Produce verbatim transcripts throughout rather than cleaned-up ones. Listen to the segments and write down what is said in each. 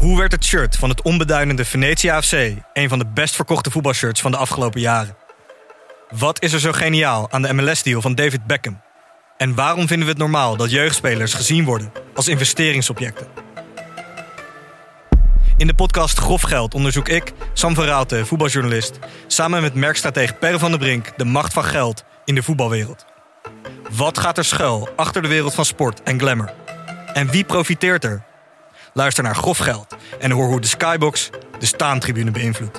Hoe werd het shirt van het onbeduidende Venetia F C een van de best verkochte voetbalshirts van de afgelopen jaren? Wat is er zo geniaal aan de M L S-deal van David Beckham? En waarom vinden we het normaal dat jeugdspelers gezien worden als investeringsobjecten? In de podcast Grof Geld onderzoek ik, Sam van Raalte, voetbaljournalist, samen met merkstratege Per van der Brink de macht van geld in de voetbalwereld. Wat gaat er schuil achter de wereld van sport en glamour? En wie profiteert er? Luister naar Grof Geld en hoor hoe de Skybox de staantribune beïnvloedt.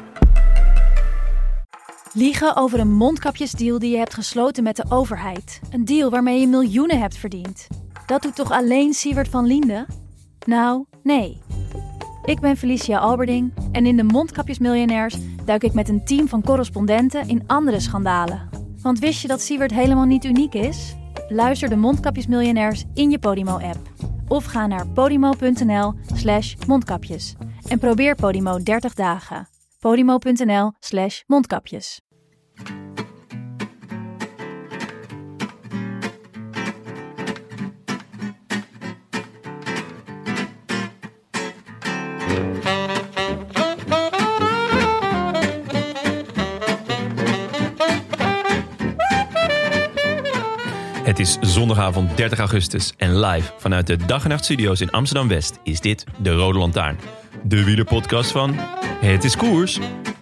Liegen over een mondkapjesdeal die je hebt gesloten met de overheid. Een deal waarmee je miljoenen hebt verdiend. Dat doet toch alleen Siewert van Liende? Nou, nee. Ik ben Felicia Alberding en in de Mondkapjesmiljonairs duik ik met een team van correspondenten in andere schandalen. Want wist je dat Siewert helemaal niet uniek is? Luister de Mondkapjesmiljonairs in je Podimo-app. Of ga naar podimo.nl slash mondkapjes. En probeer Podimo dertig dagen. Podimo.nl slash mondkapjes. Het is zondagavond dertig augustus en live vanuit de Dag en Nacht Studio's in Amsterdam-West is dit de Rode Lantaarn. De wielerpodcast van Het is Koers.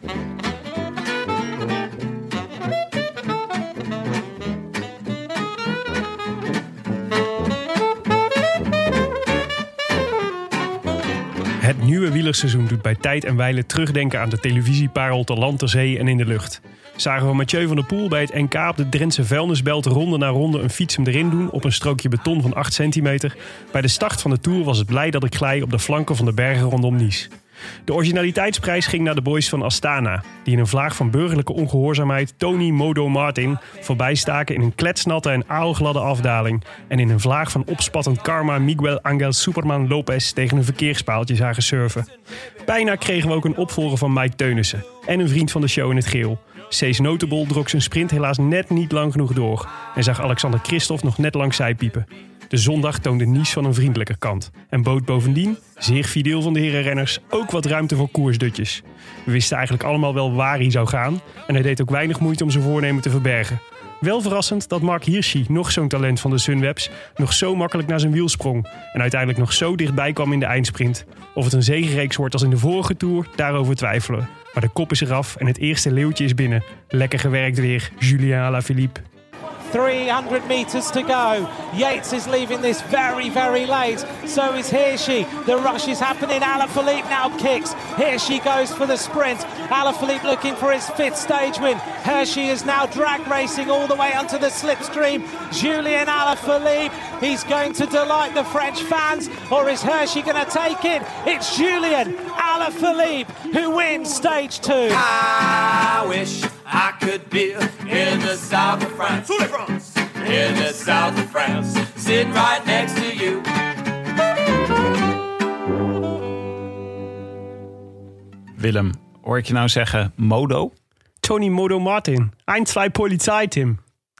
Het nieuwe wielerseizoen doet bij tijd en wijle terugdenken aan de televisieparel te land, ter zee en in de lucht. Zagen we Mathieu van der Poel bij het N K op de Drentse vuilnisbelt ronde na ronde een fiets hem erin doen op een strookje beton van acht centimeter. Bij de start van de Tour was het blij dat ik glij op de flanken van de bergen rondom Nice. De originaliteitsprijs ging naar de boys van Astana, die in een vlaag van burgerlijke ongehoorzaamheid Tony Modo Martin voorbijstaken in een kletsnatte en aalgladde afdaling en in een vlaag van opspattend karma Miguel Angel Superman Lopez tegen een verkeerspaaltje zagen surfen. Bijna kregen we ook een opvolger van Mike Teunissen en een vriend van de show in het geel. Cees Noteboom drok zijn sprint helaas net niet lang genoeg door en zag Alexander Kristoff nog net langs zij piepen. De zondag toonde Nice van een vriendelijke kant en bood bovendien, zeer fideel van de herenrenners, ook wat ruimte voor koersdutjes. We wisten eigenlijk allemaal wel waar hij zou gaan en hij deed ook weinig moeite om zijn voornemen te verbergen. Wel verrassend dat Mark Hirschi, nog zo'n talent van de Sunwebs, nog zo makkelijk naar zijn wiel sprong en uiteindelijk nog zo dichtbij kwam in de eindsprint. Of het een zegenreeks wordt als in de vorige Tour, daarover twijfelen we. Maar de kop is eraf en het eerste leeuwtje is binnen. Lekker gewerkt weer, Julien Alaphilippe. three hundred meters to go. Yates is leaving this very, very late. So is Hirschi. The rush is happening. Alaphilippe now kicks. Hirschi goes for the sprint. Alaphilippe looking for his fifth stage win. Hirschi is now drag racing all the way onto the slipstream. Julien Alaphilippe. He's going to delight the French fans. Or is Hirschi going to take it? It's Julien Alaphilippe who wins stage two. I wish I could be in the south of France. In the south of France, sitting right next to you. Willem, hoor ik je nou zeggen Modo? Tony Modo Martin. Ein, zwei Polizei, Tim.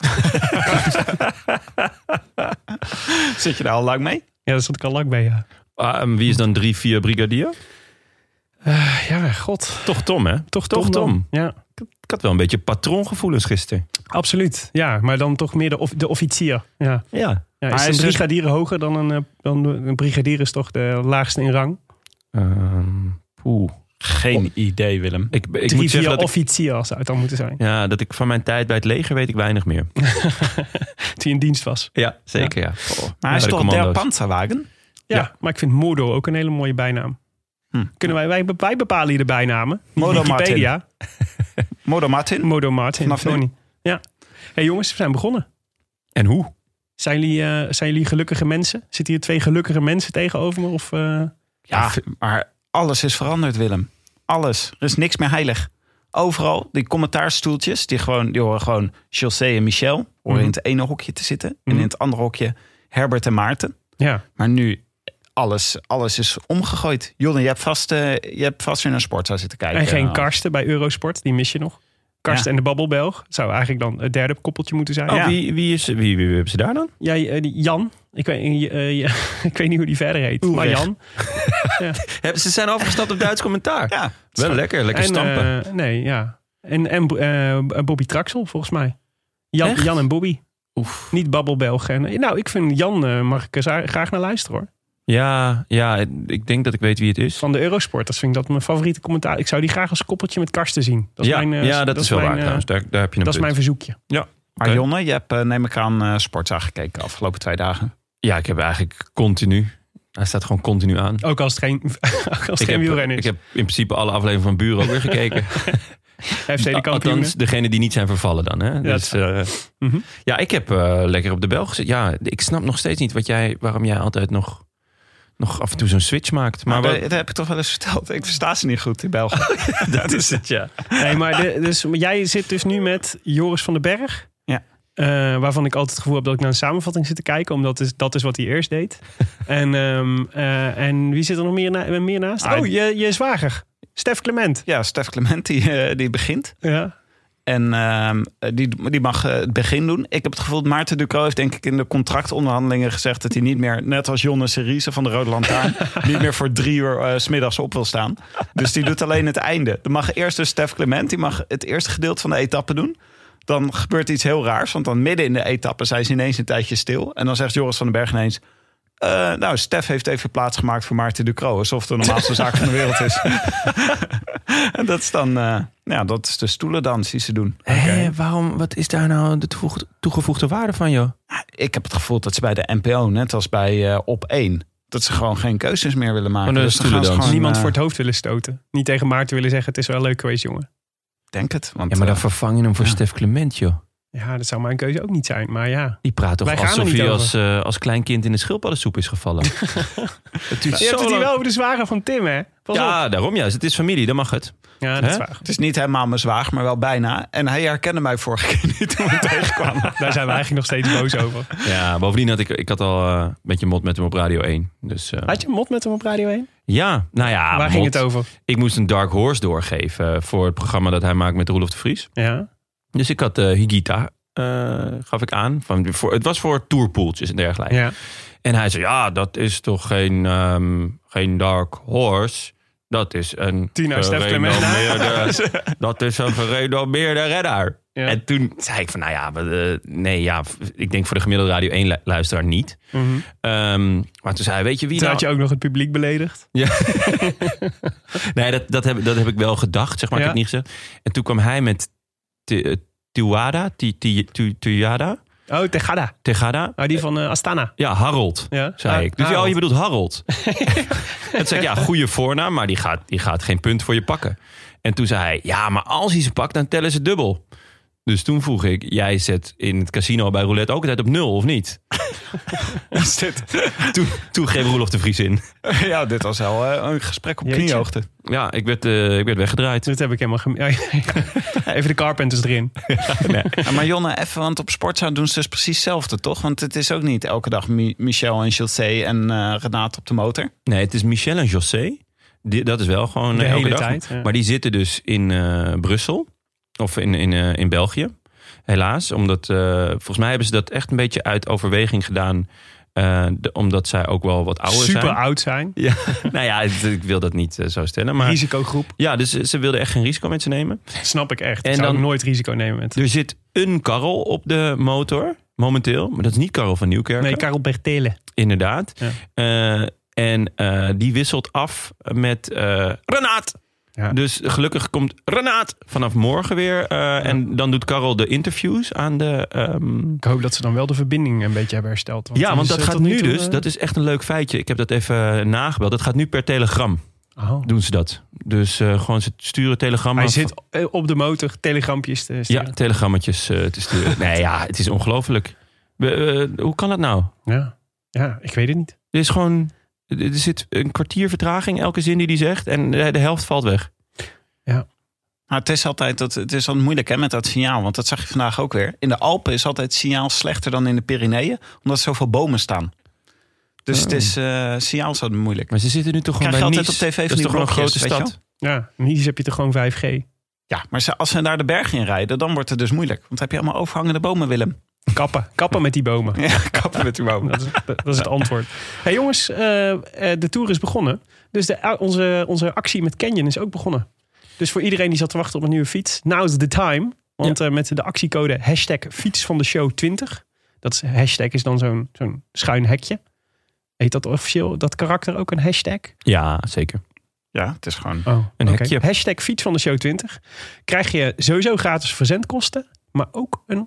Zit je daar al lang mee? Ja, daar zat ik al lang bij, ja. Uh, en wie is dan drie vier brigadier? Uh, ja, god. Toch Tom, hè? Toch Toch Tom. Tom. Ja. Ik had wel een beetje patroongevoelens gisteren. Absoluut, ja. Maar dan toch meer de, of, de officier. Ja. Ja. Ja, Maar is hij een is dus- brigadier hoger dan een, dan een brigadier is toch de laagste in rang? Um, poeh. Geen idee, Willem. Ik, ik moet Drie, zeggen vier dat ik, officier zou het dan moeten zijn. ja, dat ik van mijn tijd bij het leger weet ik weinig meer. Die in dienst was. Ja, zeker ja. Oh, Maar hij bij is de toch der commando's. Panzerwagen? Ja, Ja. maar ik vind Modo ook een hele mooie bijnaam. Hm. Kunnen wij, wij, wij bepalen hier de bijnamen. Niet Modo Wikipedia. Modo Martin? Modo Martin. Vanaf nu? Tony. Ja. Hey jongens, we zijn begonnen. En hoe? Zijn jullie, uh, zijn jullie gelukkige mensen? Zitten hier twee gelukkige mensen tegenover me? Of, uh... Ja, maar alles is veranderd, Willem. Alles. Er is niks meer heilig. Overal, die commentaarstoeltjes, die, gewoon, die horen gewoon José en Michel. Horen Mm-hmm. in het ene hokje te zitten. Mm-hmm. En in het andere hokje Herbert en Maarten. Ja. Maar nu, alles, alles is omgegooid. Jonne, je hebt vast, uh, je hebt vast weer naar Sportza zitten kijken. En geen Ja. Karsten bij Eurosport, die mis je nog. Karsten Ja. en de Babbelbelg. Dat zou eigenlijk dan het derde koppeltje moeten zijn. Oh, Ja. wie, wie, is, wie, wie, wie hebben ze daar dan? Jij, uh, die Jan. Ik weet, uh, ja, ik weet niet hoe die verder heet. Oeh, maar weg. Jan. Hebben ze zijn overgestapt op Duits commentaar. Ja. Wel lekker, lekker En, stampen. uh, nee, ja. En, en uh, Bobby Traxel, volgens mij. Jan, Echt? Jan en Bobby. Oef. Niet Babbelbelg. En, nou, ik vind Jan, uh, mag ik er graag naar luisteren hoor. Ja, ja, ik denk dat ik weet wie het is. Van de Eurosporters vind ik dat mijn favoriete commentaar. Ik zou die graag als koppeltje met Karsten zien. Dat is ja, mijn, uh, ja, dat, is wel mijn, waar uh, trouwens. Daar, daar heb je een Dat is punt. mijn verzoekje. Ja, Maar oké. Jonne, je hebt, uh, neem ik aan, uh, Sportza gekeken de afgelopen twee dagen. Ja, ik heb eigenlijk continu... Hij staat gewoon continu aan. Ook als het geen, ook als het Ik geen heb, wielrennen ik is. heb in principe alle afleveringen van Buren ook weer gekeken. F C de kampioenen. Althans, degene die niet zijn vervallen dan. Hè? dat Dus, uh, Mhm. ja, ik heb uh, lekker op de bel gezet. Ja, ik snap nog steeds niet wat jij, waarom jij altijd nog, nog af en toe zo'n switch maakt. Maar Maar wat- dat, dat heb ik toch wel eens verteld. Ik versta ze niet goed in België. dat is het, ja. Nee, maar de, dus, maar jij zit dus nu met Joris van den Berg. Ja. Uh, waarvan ik altijd het gevoel heb dat ik naar een samenvatting zit te kijken. Omdat is, dat is wat hij eerst deed. en, um, uh, en wie zit er nog meer, na, meer naast? Ah, Oh, je, je zwager. Stef Clement. Ja, Stef Clement die, uh, die begint. Ja. En uh, die, die mag uh, het begin doen. Ik heb het gevoel dat Maarten Ducro heeft denk ik in de contractonderhandelingen gezegd dat hij niet meer, net als Jonne Seriese van de Rode Lantaarn, niet meer voor drie uur uh, 's middags op wil staan. Dus die doet alleen het einde. Dan mag eerst dus Stef Clement, die mag het eerste gedeelte van de etappe doen. Dan gebeurt iets heel raars, want dan midden in de etappe zijn ze ineens een tijdje stil. En dan zegt Joris van den Berg ineens, Uh, nou, Stef heeft even plaatsgemaakt voor Maarten Ducro. Alsof het de normaalste zaak van de wereld is. En dat is dan, uh, ja, dat is de stoelendans die ze doen. Hé, okay. Waarom, wat is daar nou de toegevoegde, toegevoegde waarde van, joh? Ik heb het gevoel dat ze bij de N P O, net als bij uh, Op één, dat ze gewoon geen keuzes meer willen maken. Oh, dus dan gaan ze gewoon, niemand uh, voor het hoofd willen stoten. Niet tegen Maarten willen zeggen, het is wel leuk geweest, jongen. Denk het. Want, ja, maar dan uh, vervang je hem voor ja. Stef Clement, joh. Ja, dat zou mijn keuze ook niet zijn, maar ja. Die praat toch Wij gaan er alsof niet hij over. als, uh, als klein kind in de schildpaddensoep is gevallen. Het duurt Je hebt zo het hier lang. wel over de zwager van Tim, hè? Pas Ja, op. daarom juist. Het is familie, dan mag het. Ja, dat Hè? is waar. Het is niet helemaal mijn zwager, maar wel bijna. En hij herkende mij vorige keer niet toen we tegenkwamen. Daar zijn we eigenlijk nog steeds boos over. Ja, bovendien had ik, ik had al uh, een beetje mot met hem op Radio één. Dus, uh, Had je een mot met hem op Radio één? ja, nou ja. Waar ging mot. het over? Ik moest een Dark Horse doorgeven voor het programma dat hij maakt met Roelof de Vries. Ja. Dus ik had uh, Higita, uh, gaf ik aan. Van, voor, het was voor tourpoeltjes en dergelijke. Ja. En hij zei, ja, dat is toch geen, um, geen Dark Horse. Dat is een Tino Stef Clement. gerenommeerde, dat is een gerenommeerde redder. Ja. En toen zei ik van, nou ja, uh, nee, ja, ik denk voor de gemiddelde Radio één luisteraar niet. Mm-hmm. Um, maar toen zei hij, weet je wie Toen nou... had je ook nog het publiek beledigd. Ja. nee, dat, dat, heb, dat heb ik wel gedacht, zeg maar. Ja. Ik heb het niet gezegd. En toen kwam hij met Tuada, Tuada, Oh, Tegada. Tegada. Oh, die van uh, Astana. Ja, Harold, Ja. zei Ah, ik. Dus ja, Harold. oh, je bedoelt Harold. En toen zei ik, ja, goede voornaam, maar die gaat, die gaat geen punt voor je pakken. En toen zei hij, ja, maar als hij ze pakt, dan tellen ze dubbel. Dus toen vroeg ik, jij zet in het casino bij roulette ook altijd op nul, of niet? Is dit? Toen, toen greep Roelof de Vries in. Ja, dit was wel uh, een gesprek op Jeetje. kniehoogte. Ja, ik werd, uh, ik werd weggedraaid. Dit heb ik helemaal... Gem- Even de Carpenters erin. Ja, maar Jonne, even, want op Sportza doen ze dus precies hetzelfde, toch? Want het is ook niet elke dag Mi- Michel en Chilsea en uh, Renate op de motor. Nee, het is Michel en José. Die, dat is wel gewoon De uh, elke hele dag. tijd, ja. Maar die zitten dus in uh, Brussel. Of in, in, uh, in België. Helaas. Omdat, uh, volgens mij hebben ze dat echt een beetje uit overweging gedaan. Uh, de, omdat zij ook wel wat ouder Super zijn. oud zijn. Ja, nou ja, ik wil dat niet uh, zo stellen. Maar Risicogroep. ja, dus ze wilden echt geen risico met ze nemen. Snap ik echt. En Ik zou dan- ook nooit risico nemen met... Er zit een Karel op de motor, momenteel. Maar dat is niet Karel van Nieuwkerken. Nee, Karel Bertele. Inderdaad. Ja. Uh, en uh, die wisselt af met uh, Renaat. Ja. Dus gelukkig komt Renaat vanaf morgen weer. Uh, en dan doet Karel de interviews aan de... Um... Ik hoop dat ze dan wel de verbinding een beetje hebben hersteld. Ja, want die dat is, gaat tot nu toe, dus... uh, Dat is echt een leuk feitje. Ik heb dat even nagebeld. Dat gaat nu per telegram. Oh. Doen ze dat. Dus uh, gewoon ze sturen telegrammen. Hij zit uh, op de motor telegrampjes te Ja, sturen. telegrammetjes uh, te sturen. Nee, ja, het is ongelooflijk. We, uh, hoe kan dat nou? Ja. ja, ik weet het niet. Er is gewoon... Er zit een kwartier vertraging elke zin die hij zegt. En de, de helft valt weg. Maar het is altijd dat, het is altijd moeilijk hè, met dat signaal. Want dat zag je vandaag ook weer. In de Alpen is altijd het signaal slechter dan in de Pyreneeën. Omdat er zoveel bomen staan. Dus Oh. het is uh, signaal is altijd moeilijk. Maar ze zitten nu toch gewoon Krijg je bij altijd Nice. op tv van Dat is die toch gewoon een grote blokjes, weet je stad? Ja, in Nice heb je toch gewoon vijf G. Ja, maar als ze naar de berg in rijden, dan wordt het dus moeilijk. Want dan heb je allemaal overhangende bomen, Willem. Kappen. Kappen met die bomen. Ja, kappen met die bomen. Dat is, dat is het antwoord. Hey jongens, uh, de Tour is begonnen. Dus de, onze, onze actie met Canyon is ook begonnen. Dus voor iedereen die zat te wachten op een nieuwe fiets, now's the time. Want ja. uh, met de actiecode hashtag fiets van de show twintig. Dat is, hashtag is dan zo'n, zo'n schuin hekje. Heet dat officieel, dat karakter ook een hashtag? Ja, zeker. Ja, het is gewoon oh, een okay. hekje. Hashtag fiets van de show twintig. Krijg je sowieso gratis verzendkosten. Maar ook een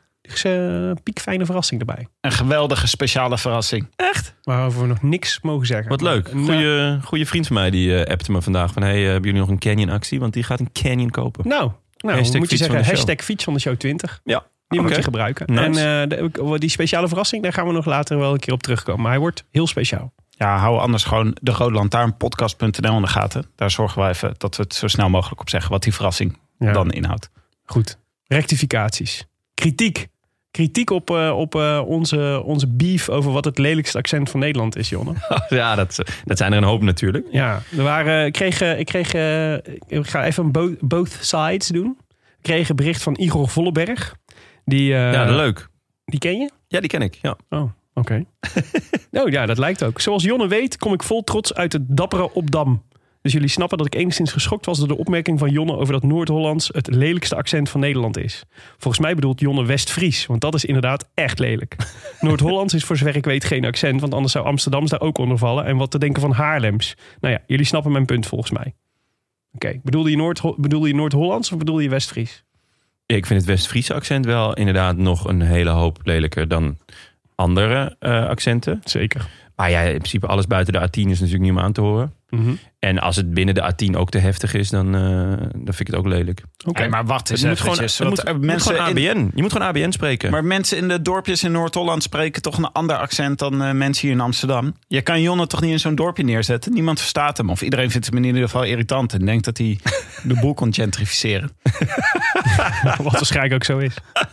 uh, piekfijne verrassing erbij. Een geweldige speciale verrassing. Echt? Waarover we nog niks mogen zeggen. Wat leuk. Goeie, goeie vriend van mij die uh, appte me vandaag van... hey, uh, hebben jullie nog een Canyon actie? Want die gaat een Canyon kopen. Nou, nou hashtag moet je zeggen fiets hashtag fiets van de show twintig. Ja. Die okay. moet je gebruiken. Nice. En uh, de, die speciale verrassing, daar gaan we nog later wel een keer op terugkomen. Maar hij wordt heel speciaal. Ja, hou anders gewoon de Rode Lantaarn podcast punt n l in de gaten. Daar zorgen we even dat we het zo snel mogelijk op zeggen wat die verrassing ja. dan inhoudt. Goed. Rectificaties. Kritiek. Kritiek op, uh, op uh, onze, onze beef over wat het lelijkste accent van Nederland is, Jonne. Ja, dat, dat zijn er een hoop natuurlijk. Ja, er waren, ik kreeg, ik kreeg uh, ik ga even bo- both sides doen. Ik kreeg een bericht van Igor Volleberg. Die, uh, ja, leuk. Die ken je? Ja, die ken ik, ja. Oh, oké. Okay. Nou ja, dat lijkt ook. Zoals Jonne weet, kom ik vol trots uit het dappere Opdam. Dus jullie snappen dat ik enigszins geschokt was door de opmerking van Jonne over dat Noord-Hollands het lelijkste accent van Nederland is. Volgens mij bedoelt Jonne West-Fries, want dat is inderdaad echt lelijk. Noord-Hollands is voor zover ik weet geen accent, want anders zou Amsterdams daar ook onder vallen. En wat te denken van Haarlems. Nou ja, jullie snappen mijn punt volgens mij. Oké, okay. bedoelde je Noord, bedoelde je Noord-Hollands of bedoelde je West-Fries? Ik vind het West-Friese accent wel inderdaad nog een hele hoop lelijker dan andere uh, accenten. Zeker. Maar ja, in principe alles buiten de A tien is natuurlijk niet om aan te horen. Mm-hmm. En als het binnen de A tien ook te heftig is, dan, uh, dan vind ik het ook lelijk. Oké, okay, maar wacht eens. Je moet gewoon, het moet, mensen moet gewoon A B N. In, je moet gewoon A B N spreken. Maar mensen in de dorpjes in Noord-Holland spreken toch een ander accent dan uh, mensen hier in Amsterdam. Je kan Jonne toch niet in zo'n dorpje neerzetten? Niemand verstaat hem. Of iedereen vindt hem in ieder geval irritant en denkt dat hij de boel kon gentrificeren. Wat waarschijnlijk ook zo is.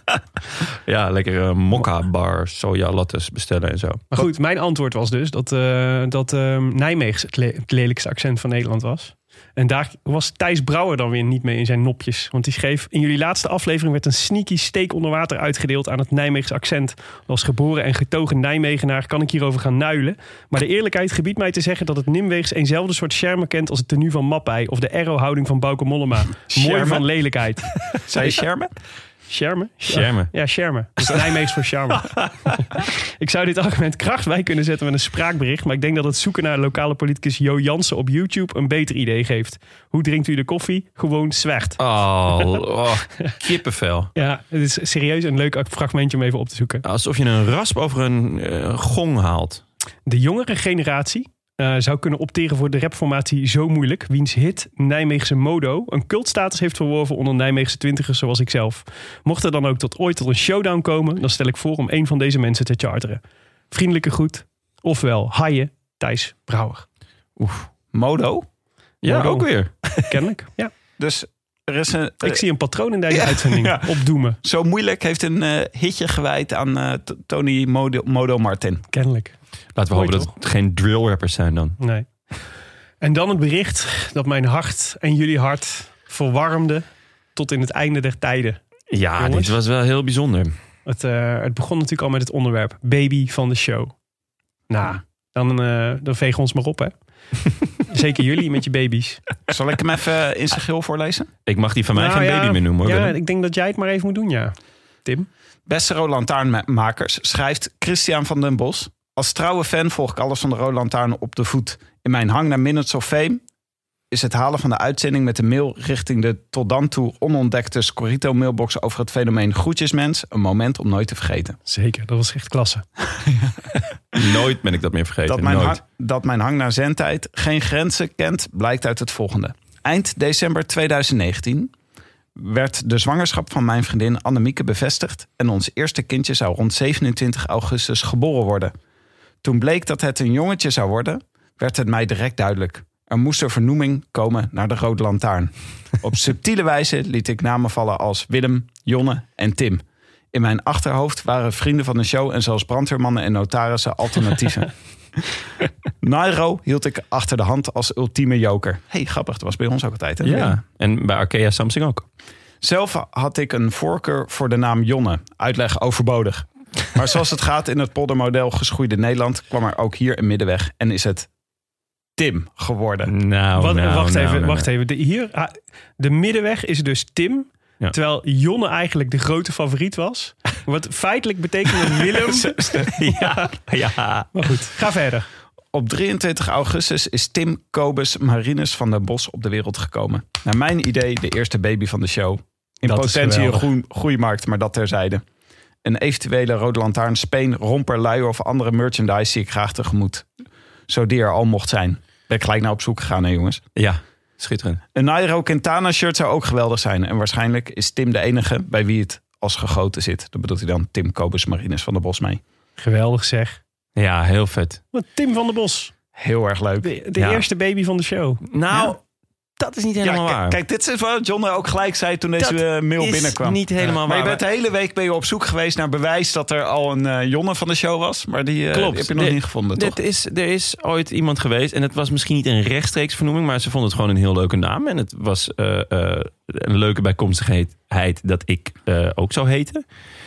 Ja, lekker uh, mokka bar, soja lattes bestellen en zo. Maar goed, mijn antwoord was dus dat, uh, dat uh, Nijmegen het, le- het lelijkste accent van Nederland was. En daar was Thijs Brouwer dan weer niet mee in zijn nopjes. Want die schreef: in jullie laatste aflevering werd een sneaky steek onder water uitgedeeld aan het Nijmeegse accent. Als geboren en getogen Nijmegenaar kan ik hierover gaan nuilen. Maar de eerlijkheid gebiedt mij te zeggen dat het Nimweegs eenzelfde soort charme kent als het tenue van Mappij of de arrow-houding van Bauke Mollema. Mooi van lelijkheid. Zei je charme? Charme? Charme. Ja, charme. Dus Nijmeegs voor charme. Ik zou dit argument kracht bij kunnen zetten met een spraakbericht, maar ik denk dat het zoeken naar lokale politicus Jo Jansen op YouTube een beter idee geeft. Hoe drinkt u de koffie? Gewoon zwart. Oh, oh kippenvel. Ja, het is serieus een leuk fragmentje om even op te zoeken. Alsof je een rasp over een uh, gong haalt. De jongere generatie Uh, zou kunnen opteren voor de rapformatie Zo Moeilijk, wiens hit Nijmeegse Modo een cultstatus heeft verworven onder Nijmeegse twintigers zoals ik zelf. Mocht er dan ook tot ooit tot een showdown komen, dan stel ik voor om een van deze mensen te charteren. Vriendelijke groet, ofwel Haie Thijs Brouwer. Oef. Modo? Ja, Modo. ook weer. Kennelijk, ja. Dus er is een... Ik uh, zie een patroon in deze ja, uitzending ja. opdoemen. Zo Moeilijk heeft een uh, hitje gewijd aan uh, t- Tony Modo, Modo Martin. Kennelijk. Laten we hopen dat het geen drill rappers zijn dan. Nee. En dan het bericht dat mijn hart en jullie hart verwarmde tot in het einde der tijden. Ja, Jongens, dit was wel heel bijzonder. Het, uh, het begon natuurlijk al met het onderwerp baby van de show. Nou, dan, uh, dan vegen we ons maar op, hè. Zeker jullie met je baby's. Zal ik hem even in zijn geheel voorlezen? Ik mag die van mij nou, geen ja, baby meer noemen, hoor. Ja, ik denk dat jij het maar even moet doen, ja. Tim? Beste Rode Lantaarnmakers, schrijft Christian van den Bos. Als trouwe fan volg ik alles van de Rode Lantaarn op de voet. In mijn hang naar Minutes of Fame is het halen van de uitzending met de mail richting de tot dan toe onontdekte Scorito mailbox over het fenomeen groetjesmens een moment om nooit te vergeten. Zeker, dat was echt klasse. Nooit ben ik dat meer vergeten. Dat mijn, nooit. hang, dat mijn hang naar zendtijd geen grenzen kent, blijkt uit het volgende. Eind december tweeduizend negentien werd de zwangerschap van mijn vriendin Annemieke bevestigd en ons eerste kindje zou rond zevenentwintig augustus geboren worden. Toen bleek dat het een jongetje zou worden, werd het mij direct duidelijk. Er moest een vernoeming komen naar de Rode Lantaarn. Op subtiele wijze liet ik namen vallen als Willem, Jonne en Tim. In mijn achterhoofd waren vrienden van de show en zelfs brandweermannen en notarissen alternatieven. Nairo hield ik achter de hand als ultieme joker. hey, grappig, dat was bij ons ook altijd. Hè? Ja, en bij Arkea Samsung ook. Zelf had ik een voorkeur voor de naam Jonne. Uitleg overbodig. Maar zoals het gaat in het poldermodel geschoeide Nederland... kwam er ook hier een middenweg en is het Tim geworden. Nou, Wat, nou, wacht nou, even, nou. wacht even. De, hier, ah, de middenweg is dus Tim... Ja. Terwijl Jonne eigenlijk de grote favoriet was. Wat feitelijk betekent dat Willem... ja, ja. Maar goed, ga verder. Op drieëntwintig augustus is Tim Kobus Marinus van der Bos op de wereld gekomen. Naar mijn idee de eerste baby van de show. In Dat is potentie een geweldig. goe- groeimarkt, maar dat terzijde. Een eventuele Rode Lantaarn, speen, romper, luier of andere merchandise zie ik graag tegemoet. Zo die er al mocht zijn. Ben ik gelijk naar op zoek gegaan, hè jongens. Ja, schitterend. Een Nairo Quintana shirt zou ook geweldig zijn. En waarschijnlijk is Tim de enige bij wie het als gegoten zit. Dat bedoelt hij dan Tim Kobus Marinus van der Bos mee. Geweldig zeg. Ja, heel vet. Wat Tim van der Bos. Heel erg leuk. De, de Ja. eerste baby van de show. Nou, Ja. dat is niet Ja, helemaal k- waar. kijk, dit is wat John ook gelijk zei toen deze Dat eh, mail is binnenkwam. niet helemaal Maar je waar. bent de hele week ben je op zoek geweest naar bewijs dat er al een eh, Jonne van de show was. Maar die, eh, Klopt. die heb je nog De- niet gevonden, toch? Dit is, er is ooit iemand geweest en het was misschien niet een rechtstreeks vernoeming, maar ze vonden het gewoon een heel leuke naam. En het was uh, uh, een leuke bijkomstigheid dat ik uh, ook zou heten.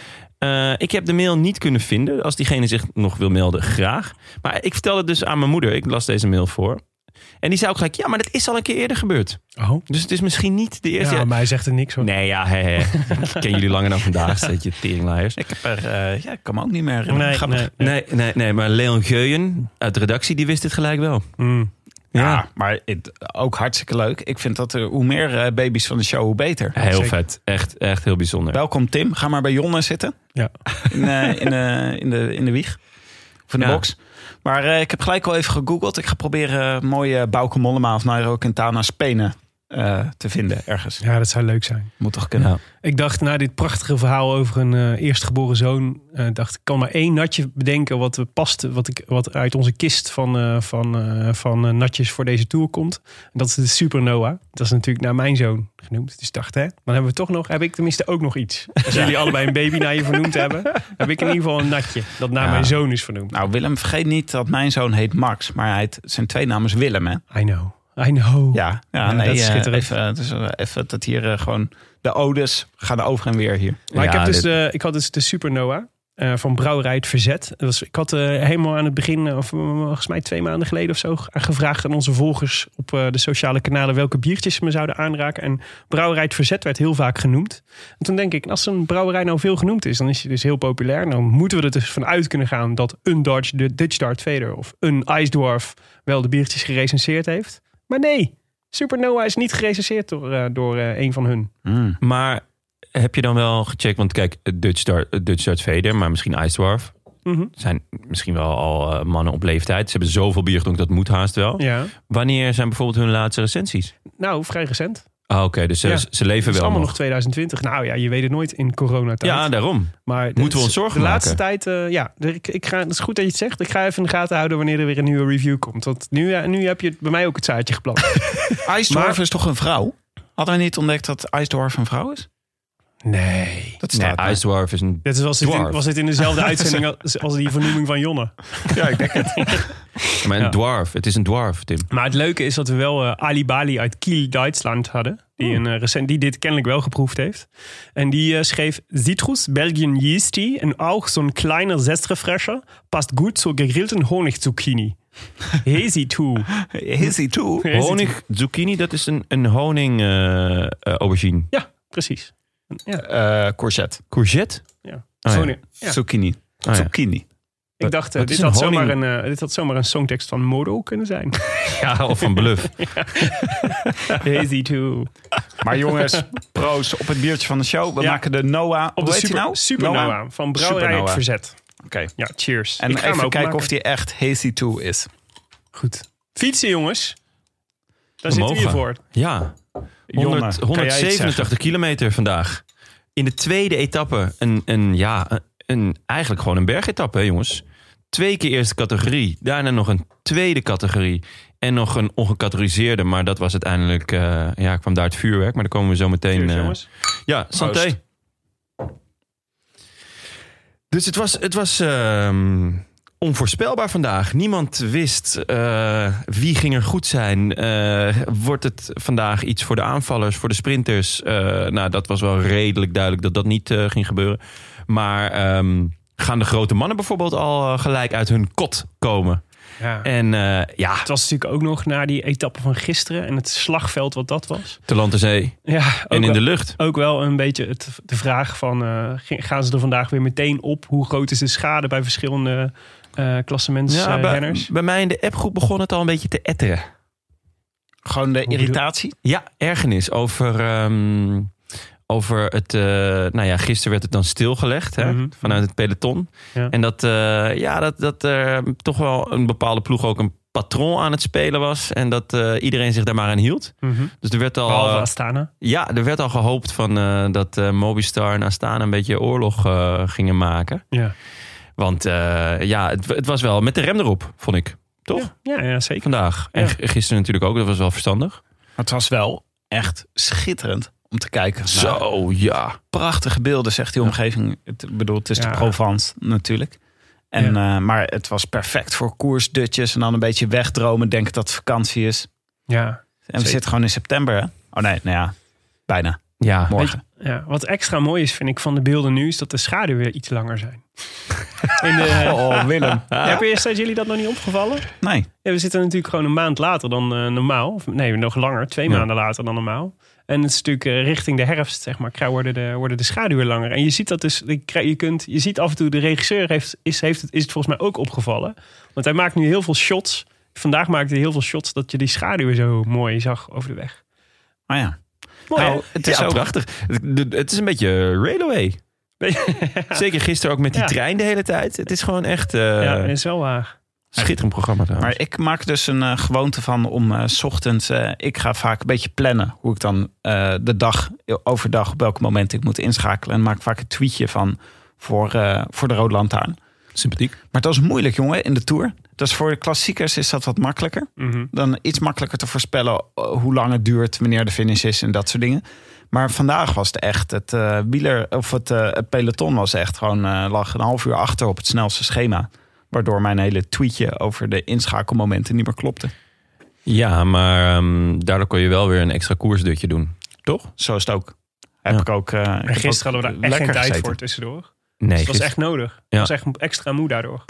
Uh, ik heb de mail niet kunnen vinden. Als diegene zich nog wil melden, graag. Maar ik vertelde het dus aan mijn moeder. Ik las deze mail voor. En die zei ook gelijk, ja, maar dat is al een keer eerder gebeurd. Oh. Dus het is misschien niet de eerste... Ja, maar hij zegt er niks hoor. Nee, ja, hè, hè. Ik ken jullie langer dan vandaag, steeds je teringlaaiers. Ik heb er, eh, ja, ik kan me ook niet meer herinneren. Nee, Grappig. nee. Nee, nee, nee, maar Leon Geuyen uit de redactie, die wist dit gelijk wel. Mm. Ja, maar het, ook hartstikke leuk. Ik vind dat er, hoe meer eh, baby's van de show, hoe beter. Heel Zeker. vet. Echt, echt heel bijzonder. Welkom Tim. Ga maar bij Jonne zitten. Ja. In, eh, in, de, in, de, in de wieg. Of in de Ja. box. Maar eh, ik heb gelijk al even gegoogeld. Ik ga proberen mooie Bauke Mollema of Nairo Quintana spenen uh, te vinden ergens. Ja, dat zou leuk zijn. Moet toch kunnen. Ja. Ik dacht na dit prachtige verhaal over een uh, eerstgeboren zoon, uh, dacht ik kan maar één natje bedenken wat uh, past, wat, ik, wat uit onze kist van, uh, van, uh, van uh, natjes voor deze tour komt. En dat is de Supernova. Dat is natuurlijk naar mijn zoon genoemd. Dus ik dacht, hè, dan hebben we toch nog, heb ik tenminste ook nog iets. Als Ja. jullie allebei een baby naar je vernoemd hebben, heb ik in ieder geval een natje dat naar Ja. mijn zoon is vernoemd. Nou Willem, vergeet niet dat mijn zoon heet Max. Maar hij heet, zijn twee naam is Willem, hè? I know. I know. Ja, ja, Ja, nee, dat is eh, schitterend. even, dus, uh, even dat hier uh, gewoon de odes gaan over en weer hier. Maar ik, Ja, heb dus dit- de, ik had dus de Supernova uh, van Brouwerij Het Verzet. Dat was, ik had uh, helemaal aan het begin, uh, of uh, volgens mij twee maanden geleden of zo, gevraagd aan onze volgers op uh, de sociale kanalen welke biertjes ze me zouden aanraken. En Brouwerij Het Verzet werd heel vaak genoemd. En toen denk ik, als een brouwerij nou veel genoemd is, dan is hij dus heel populair. Dan moeten we er dus vanuit kunnen gaan dat een Dodge, de Dutch Dart Vader of een Ice Dwarf wel de biertjes gerecenseerd heeft. Maar nee, Supernova is niet gerecenseerd door, uh, door uh, een van hun. Mm. Maar heb je dan wel gecheckt, want kijk, Dutch Dart, Dutch Dart Vader, maar misschien Ice Dwarf, Mm-hmm. zijn misschien wel al uh, mannen op leeftijd. Ze hebben zoveel bier gedronken, dat moet haast wel. Ja. Wanneer zijn bijvoorbeeld hun laatste recensies? Nou, vrij recent. Ah, oké, okay, dus ze, Ja. ze leven Het is wel allemaal nog. nog twintig twintig. Nou ja, je weet het nooit in coronatijd. Ja, daarom. maar moeten we ons zorgen De maken? laatste tijd, uh, ja. de- Ik, ik ga, het is goed dat je het zegt. Ik ga even in de gaten houden wanneer er weer een nieuwe review komt. Want nu, uh, nu heb je bij mij ook het zaadje geplant. Ice Dwarf Maar- is toch een vrouw? Hadden we niet ontdekt dat Ice Dwarf een vrouw is? Nee. Dat Nee, staat daar. Ice Dwarf is een... Dit was, dit in, Dwarf. was dit in dezelfde uitzending als, als die vernoeming van Jonne. Ja, ik denk het. Maar een Ja. dwarf. Het is een dwarf, Tim. Maar het leuke is dat we wel uh, Ali Bali uit Kiel, Duitsland hadden. Die, Oh. een, uh, recent, die dit kennelijk wel geproefd heeft. En die uh, schreef Citrus, Belgian Yeasty en ook zo'n kleiner Zestrefresher past goed zur gegrillten Honigzucchini. Hazy too. Is he too? Hazy too. Honig zucchini, dat is een, een honing uh, uh, aubergine. Ja, precies. Ja. Uh, courgette. Courgette? Ja. Oh, ja. Honing. Ja. Zucchini. Ah, ja. Zucchini. Ik dacht, uh, Wat dit is had, een zomaar honing? een, uh, dit had zomaar een songtekst van Modo kunnen zijn. Ja, of van Bluff. Hazy too. Maar jongens, proost op het biertje van de show. We Ja. maken de Noah. Op Hoe de heet die super, nou? Supernova Noah? van Brouwerij Het Supernova. Verzet. Oké. Ja, cheers. En Ik ga hem even kijken openmaken. of die echt Hazy two is. Goed. Fietsen jongens. Daar We zitten we hier mogen. voor. Ja. Jonne, honderd, kan jij iets honderdzevenentachtig kilometer vandaag. In de tweede etappe. Een, een, ja, een, een, eigenlijk gewoon een bergetappe, hè, jongens. Twee keer eerste categorie. Daarna nog een tweede categorie. En nog een ongecategoriseerde. Maar dat was uiteindelijk... Uh, ja, kwam daar het vuurwerk. Maar daar komen we zo meteen... Cheers, uh, jongens. ja, santé. Proost. Dus het was... Het was um, onvoorspelbaar vandaag. Niemand wist uh, wie ging er goed zijn. Uh, wordt het vandaag iets voor de aanvallers, voor de sprinters? Uh, nou, dat was wel redelijk duidelijk dat dat niet uh, ging gebeuren. Maar um, gaan de grote mannen bijvoorbeeld al uh, gelijk uit hun kot komen? Ja. En uh, ja, het was natuurlijk ook nog na die etappe van gisteren en het slagveld wat dat was. Te land en zee. Ja, en in wel, de lucht. Ook wel een beetje het, de vraag van, uh, gaan ze er vandaag weer meteen op? Hoe groot is de schade bij verschillende uh, klassementsrenners? Ja, bij, bij mij in de appgroep begon het al een beetje te etteren. Gewoon de irritatie? Ja, ergernis over... Um, Over het, uh, nou ja, gisteren werd het dan stilgelegd hè, mm-hmm. vanuit het peloton. Ja. En dat, uh, ja, dat, dat er uh, toch wel een bepaalde ploeg ook een patroon aan het spelen was. En dat uh, iedereen zich daar maar aan hield. Mm-hmm. Dus er werd al. Behalve Astana. Ja, er werd al gehoopt van, uh, dat uh, Movistar en Astana een beetje oorlog uh, gingen maken. Ja. Want uh, ja, het, het was wel met de rem erop, vond ik. Toch? Ja, ja, ja zeker. Vandaag. En ja. gisteren natuurlijk ook, dat was wel verstandig. Maar het was wel echt schitterend om te kijken. Zo, nou, ja. Prachtige beelden, zegt die omgeving. Ik bedoel, het is ja. de Provence natuurlijk. En, ja. uh, maar het was perfect voor koersdutjes en dan een beetje wegdromen, denken dat het vakantie is. Ja. En we zeker. zitten gewoon in september, hè? Oh nee, nou ja, bijna. Ja. Morgen. Je, ja, wat extra mooi is, vind ik, van de beelden nu, is dat de schaduwen weer iets langer zijn. In de, oh, Willem. Ja, heb je, zijn jullie dat nog niet opgevallen? Nee. Ja, we zitten natuurlijk gewoon een maand later dan uh, normaal. Of, nee, nog langer. Twee ja. maanden later dan normaal. En het is natuurlijk uh, richting de herfst, zeg maar, worden de, worden de schaduwen langer. En je ziet dat dus, je, kunt, je ziet af en toe, de regisseur heeft, is, heeft het, is het volgens mij ook opgevallen. Want hij maakt nu heel veel shots. Vandaag maakte hij heel veel shots dat je die schaduwen zo mooi zag over de weg. Oh ja. Mooi, nou, het is ja, ook prachtig. Het, het is een beetje railway. Zeker gisteren ook met die ja. trein de hele tijd. Het is gewoon echt... Uh, ja, het is wel waar. Schitterend programma trouwens. Maar ik maak dus een uh, gewoonte van om uh, 's ochtends... Uh, ik ga vaak een beetje plannen hoe ik dan uh, de dag, overdag... op welk moment ik moet inschakelen. En maak vaak een tweetje van voor, uh, voor de Rode Lantaarn. Sympathiek. Maar dat is moeilijk, jongen, in de Tour. Dus voor de klassiekers is dat wat makkelijker. Mm-hmm. Dan iets makkelijker te voorspellen hoe lang het duurt... wanneer de finish is en dat soort dingen. Maar vandaag was het echt, het uh, wieler of het, uh, het peloton was echt gewoon uh, lag een half uur achter op het snelste schema. Waardoor mijn hele tweetje over de inschakelmomenten niet meer klopte. Ja, maar um, daardoor kon je wel weer een extra koersdutje doen. Toch? Zo is het ook. Heb ja. ik ook. Uh, en ik gisteren hadden we daar echt geen tijd gezeten. Voor tussendoor. Nee, dus het was echt nodig. Ik ja. was echt extra moe daardoor.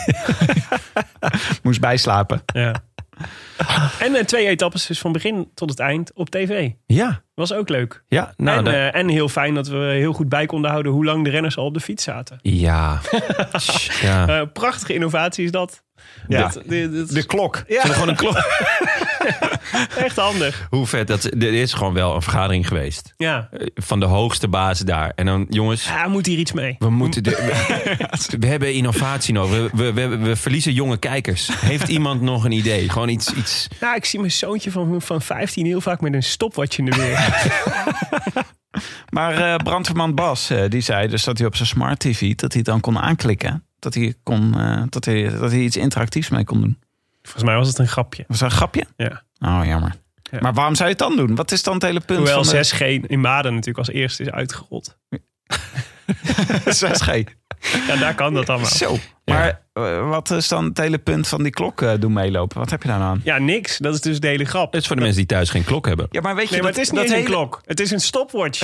Moest bijslapen. Ja. En uh, twee etappes dus van begin tot het eind op tv. Ja. Was ook leuk. Ja, nou, en, de... uh, en heel fijn dat we heel goed bij konden houden hoe lang de renners al op de fiets zaten. Ja. ja. Uh, prachtige innovatie is dat. Ja. Dit, dit, dit... De klok. Ja. Gewoon een klok. Echt handig. Hoe vet. Dat, er is gewoon wel een vergadering geweest. Ja. Van de hoogste baas daar. En dan, jongens... Ja, moet hier iets mee. We, moeten de, we, we hebben innovatie nodig. We, we, we, we verliezen jonge kijkers. Heeft iemand nog een idee? Gewoon iets... iets... Nou, ik zie mijn zoontje van, van vijftien heel vaak met een stopwatch in de weer. Maar uh, brandweerman Bas, uh, die zei dus dat hij op zijn smart T V... dat hij het dan kon aanklikken. Dat hij, kon, uh, dat, hij, dat hij iets interactiefs mee kon doen. Volgens mij was het een grapje. Was dat een grapje? Ja. Oh, jammer. Ja. Maar waarom zou je het dan doen? Wat is dan het hele punt? Hoewel van de... zes G in Maden natuurlijk als eerste is uitgerold. zes G. Ja, daar kan dat allemaal. Zo. Maar uh, wat is dan het hele punt van die klok uh, doen meelopen? Wat heb je daar nou aan? Ja, niks. Dat is dus de hele grap. Het is voor de dat... mensen die thuis geen klok hebben. Ja, maar weet je, nee, maar dat, het is niet dat een hele... klok. Het is een stopwatch.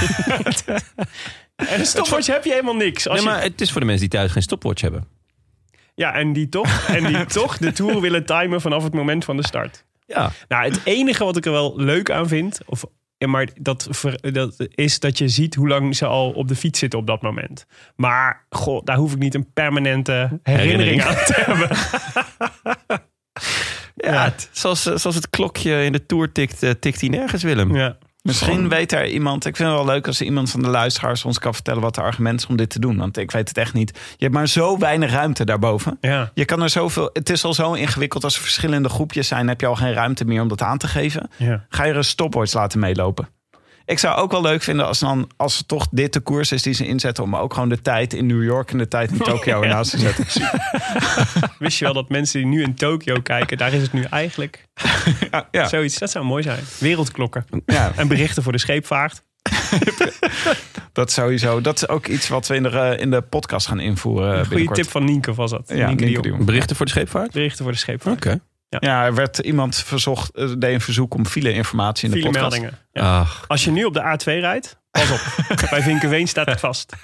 En een stopwatch heb je helemaal niks. Als nee, je... maar het is voor de mensen die thuis geen stopwatch hebben. Ja, en die toch, en die toch de Tour willen timen vanaf het moment van de start. Ja. Nou, het enige wat ik er wel leuk aan vind... Of, ja, maar dat, dat is dat je ziet hoe lang ze al op de fiets zitten op dat moment. Maar goh, daar hoef ik niet een permanente herinnering, herinnering. aan te hebben. Ja, ja. Het, zoals, zoals het klokje in de Tour tikt, uh, tikt hij nergens, Willem. Ja. Misschien Gewoon. weet er iemand... Ik vind het wel leuk als iemand van de luisteraars ons kan vertellen... wat de argument is om dit te doen. Want ik weet het echt niet. Je hebt maar zo weinig ruimte daarboven. Ja. Je kan er zoveel... Het is al zo ingewikkeld als er verschillende groepjes zijn... heb je al geen ruimte meer om dat aan te geven. Ja. Ga je er een stopwatch laten meelopen. Ik zou ook wel leuk vinden als, dan, als het toch dit de koers is die ze inzetten... om ook gewoon de tijd in New York en de tijd in Tokio ja. ernaast te zetten. Wist je wel dat mensen die nu in Tokio kijken... daar is het nu eigenlijk ja, ja. zoiets. Dat zou mooi zijn. Wereldklokken. Ja. En berichten voor de scheepvaart. Dat sowieso. Dat is ook iets wat we in de, in de podcast gaan invoeren. Een goede tip van Nienke was dat. Ja, Nienke Nienke de Jong. Berichten voor de scheepvaart? Berichten voor de scheepvaart. Oké. Okay. Ja. Ja, er werd iemand verzocht, uh, deed een verzoek om file-informatie in de podcast. File-meldingen. Ja. Ach. Als je nu op de A twee rijdt, pas op. Bij Vinkenveen staat het vast.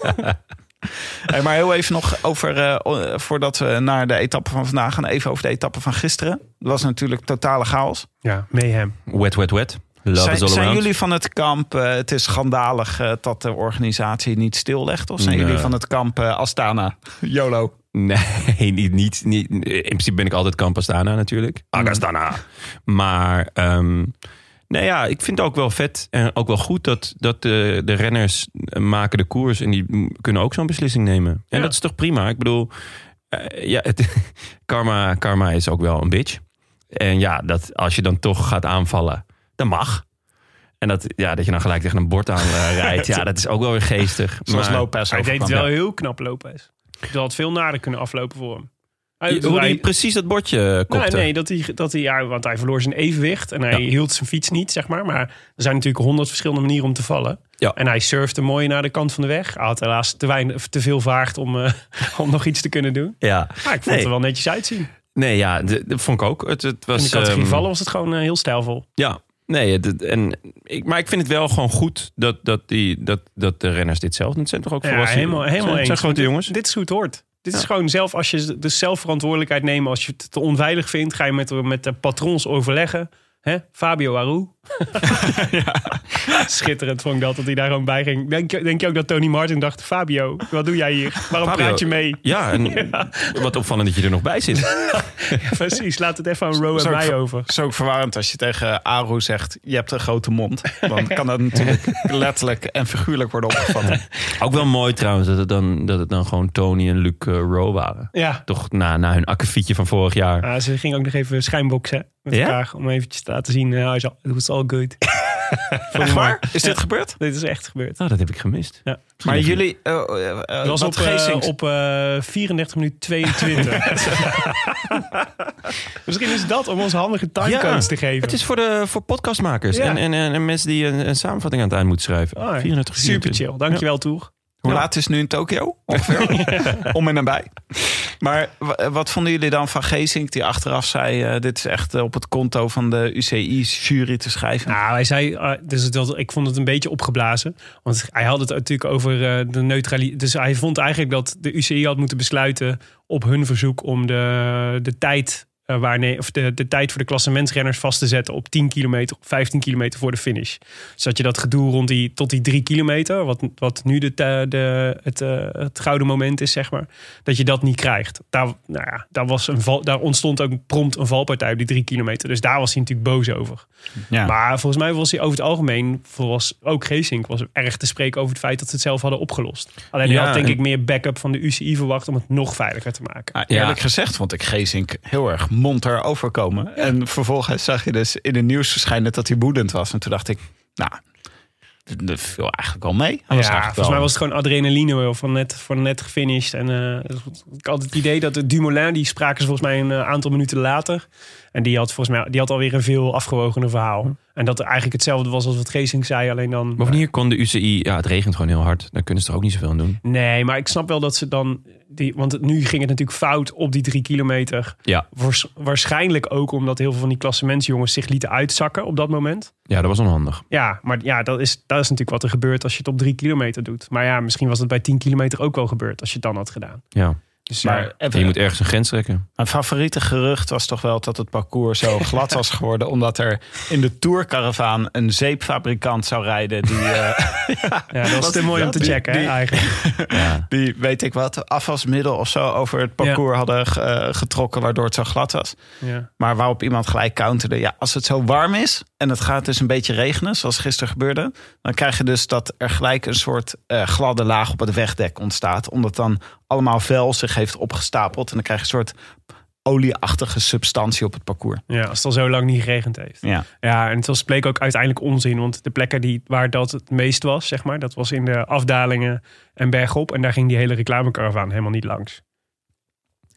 Hey, maar heel even nog over, uh, voordat we naar de etappe van vandaag gaan, even over de etappe van gisteren. Dat was natuurlijk totale chaos. Ja, mayhem. Wet, wet, wet. Love zijn, is all zijn around. jullie van het kamp, uh, het is schandalig uh, dat de organisatie niet stillegt? Of zijn Nee. jullie van het kamp uh, Astana? YOLO. Nee, niet, niet, niet. In principe ben ik altijd kamp Astana natuurlijk. Astana. Maar um, nee, ja, ik vind het ook wel vet en ook wel goed dat, dat de, de renners maken de koers en die kunnen ook zo'n beslissing nemen. En Ja. dat is toch prima? Ik bedoel, uh, ja, het, karma, karma is ook wel een bitch. En ja, dat als je dan toch gaat aanvallen, dat mag. En dat, ja, dat je dan gelijk tegen een bord aan uh, rijdt, ja, dat is ook wel weer geestig. Zoals Maar- Lopez Hij deed het overkwam. wel heel knap, Lopez. Dat had veel nader kunnen aflopen voor hem. Hij, Je- hoe hij- die precies dat bordje kopte. Nee, nee dat hij, dat hij, ja, want hij verloor zijn evenwicht en hij Ja. hield zijn fiets niet, zeg maar. Maar er zijn natuurlijk honderd verschillende manieren om te vallen. Ja. En hij surfde mooi naar de kant van de weg. Hij had helaas te, weinig, te veel vaart om, uh, om nog iets te kunnen doen. Ja. Maar ik vond Nee. het er wel netjes uitzien. Nee, ja, d- dat vond ik ook. Het, het was, In de categorie ehm, vallen was het gewoon uh, heel stijlvol. Ja, nee, het, en, ik, maar ik vind het wel gewoon goed dat, dat, die, dat, dat de renners dit zelf doen. Het zijn toch ook Ja, volwassen helemaal, helemaal zijn, eens. zijn grote Dit- jongens. Dit is hoe het hoort. Dit is Ja. gewoon zelf, als je dus zelf verantwoordelijkheid neemt. Als je het te onveilig vindt, ga je met, met de patrons overleggen. Hè? Fabio Aru. ja. Schitterend vond ik dat, dat hij daar gewoon bij ging. Denk, je- denk je ook dat Tony Martin dacht, Fabio, wat doe jij hier? Waarom Fabio. praat je mee? Ja, en wat opvallend dat je er nog bij zit. Ja, precies, laat het even aan Ro en Zo- mij over. Het is ook verwarrend als je tegen Aru zegt, je hebt een grote mond. Dan kan dat natuurlijk letterlijk en figuurlijk worden opgevat. Ook wel mooi trouwens dat het dan, dat het dan gewoon Tony en Luc uh, Rowe waren. Ja, Toch na, na hun akkefietje van vorig jaar. ah, ze ging ook nog even schijnboksen met Ja? elkaar. Om eventjes te laten zien, uh, it was all good. Echt waar? Is dit Ja. gebeurd? Dit is echt gebeurd. Oh, dat heb ik gemist. Ja. Maar jullie... Uh, uh, uh, Dat was wat op, uh, Geesink- op uh, vierendertig minuten tweeëntwintig. Misschien is dat om ons handige timecodes te geven. Het is voor, de, voor podcastmakers Ja. en, en, en, en mensen die een, een samenvatting aan het eind moeten schrijven. Oh, ja. vierendertig, Super vierentwintig. chill. Dankjewel, Toer. Hoe Ja. laat is het nu in Tokio? Ongeveer. Om en nabij. Maar w- wat vonden jullie dan van Geesink die achteraf zei... Uh, dit is echt uh, op het konto van de U C I-jury te schrijven? Nou, hij zei, uh, dus het, was- ik vond het een beetje opgeblazen. Want hij had het natuurlijk over uh, de neutraliteit. Dus hij vond eigenlijk dat de U C I had moeten besluiten op hun verzoek om de, de tijd... Uh, waarne- of de, de tijd voor de klassementsrenners vast te zetten op tien kilometer, op vijftien kilometer voor de finish. Dus dat je dat gedoe rond die, tot die drie kilometer, wat, wat nu de, de, het, uh, het gouden moment is, zeg maar, dat je dat niet krijgt. Daar, nou ja, daar, was een val, daar ontstond ook prompt een valpartij op die drie kilometer. Dus daar was hij natuurlijk boos over. Ja. Maar volgens mij was hij over het algemeen, was ook Geesink, was erg te spreken over het feit dat ze het zelf hadden opgelost. Alleen hij Ja, had denk en- ik meer backup van de U C I verwacht om het nog veiliger te maken. Ah, Ja. eerlijk gezegd vond ik Geesink heel erg monter overkomen. En vervolgens zag je dus in het nieuws verschijnen dat hij woedend was. En toen dacht ik, nou, dat- dat viel eigenlijk wel mee. Hij was Ja, eigenlijk volgens wel- mij was het gewoon adrenaline van net, van net gefinished. En uh, ik had het idee dat de Dumoulin, die spraken ze volgens mij een uh, aantal minuten later. En die had volgens mij die had alweer een veel afgewogener verhaal. En dat er eigenlijk hetzelfde was als wat Geesink zei, alleen dan... Bovendien kon de U C I... Ja, het regent gewoon heel hard. Daar kunnen ze er ook niet zoveel aan doen. Nee, maar ik snap wel dat ze dan... Die, want het, nu ging het natuurlijk fout op die drie kilometer. Ja, Waars- waarschijnlijk ook omdat heel veel van die klassementsjongens zich lieten uitzakken op dat moment. ja dat was onhandig. Ja, maar ja, dat is, dat is natuurlijk wat er gebeurt als je het op drie kilometer doet. Maar ja, misschien was het bij tien kilometer ook wel gebeurd als je het dan had gedaan. Ja. Dus Maar ja, even, Je moet ergens een grens trekken. mijn favoriete gerucht was toch wel dat het parcours zo glad was geworden. Omdat er in de Tourcaravaan een zeepfabrikant zou rijden. Die, uh, ja, dat was Wat te is mooi om dat? te checken, hè, Die- eigenlijk. Ja. die weet ik wat, afwasmiddel of zo over het parcours hadden uh, getrokken. Waardoor het zo glad was. Ja. Maar waarop iemand gelijk counterde. Ja, als het zo warm is en het gaat dus een beetje regenen, zoals gisteren gebeurde. Dan krijg je dus dat er gelijk een soort uh, gladde laag op het wegdek ontstaat. Omdat dan allemaal vuil zich heeft opgestapeld. En dan krijg je een soort olieachtige substantie op het parcours. ja, als het al zo lang niet geregend heeft. Ja. Ja, en het was, bleek ook uiteindelijk onzin. Want de plekken die, waar dat het meest was, zeg maar, dat was in de afdalingen en bergop. En daar ging die hele reclamekaravaan helemaal niet langs.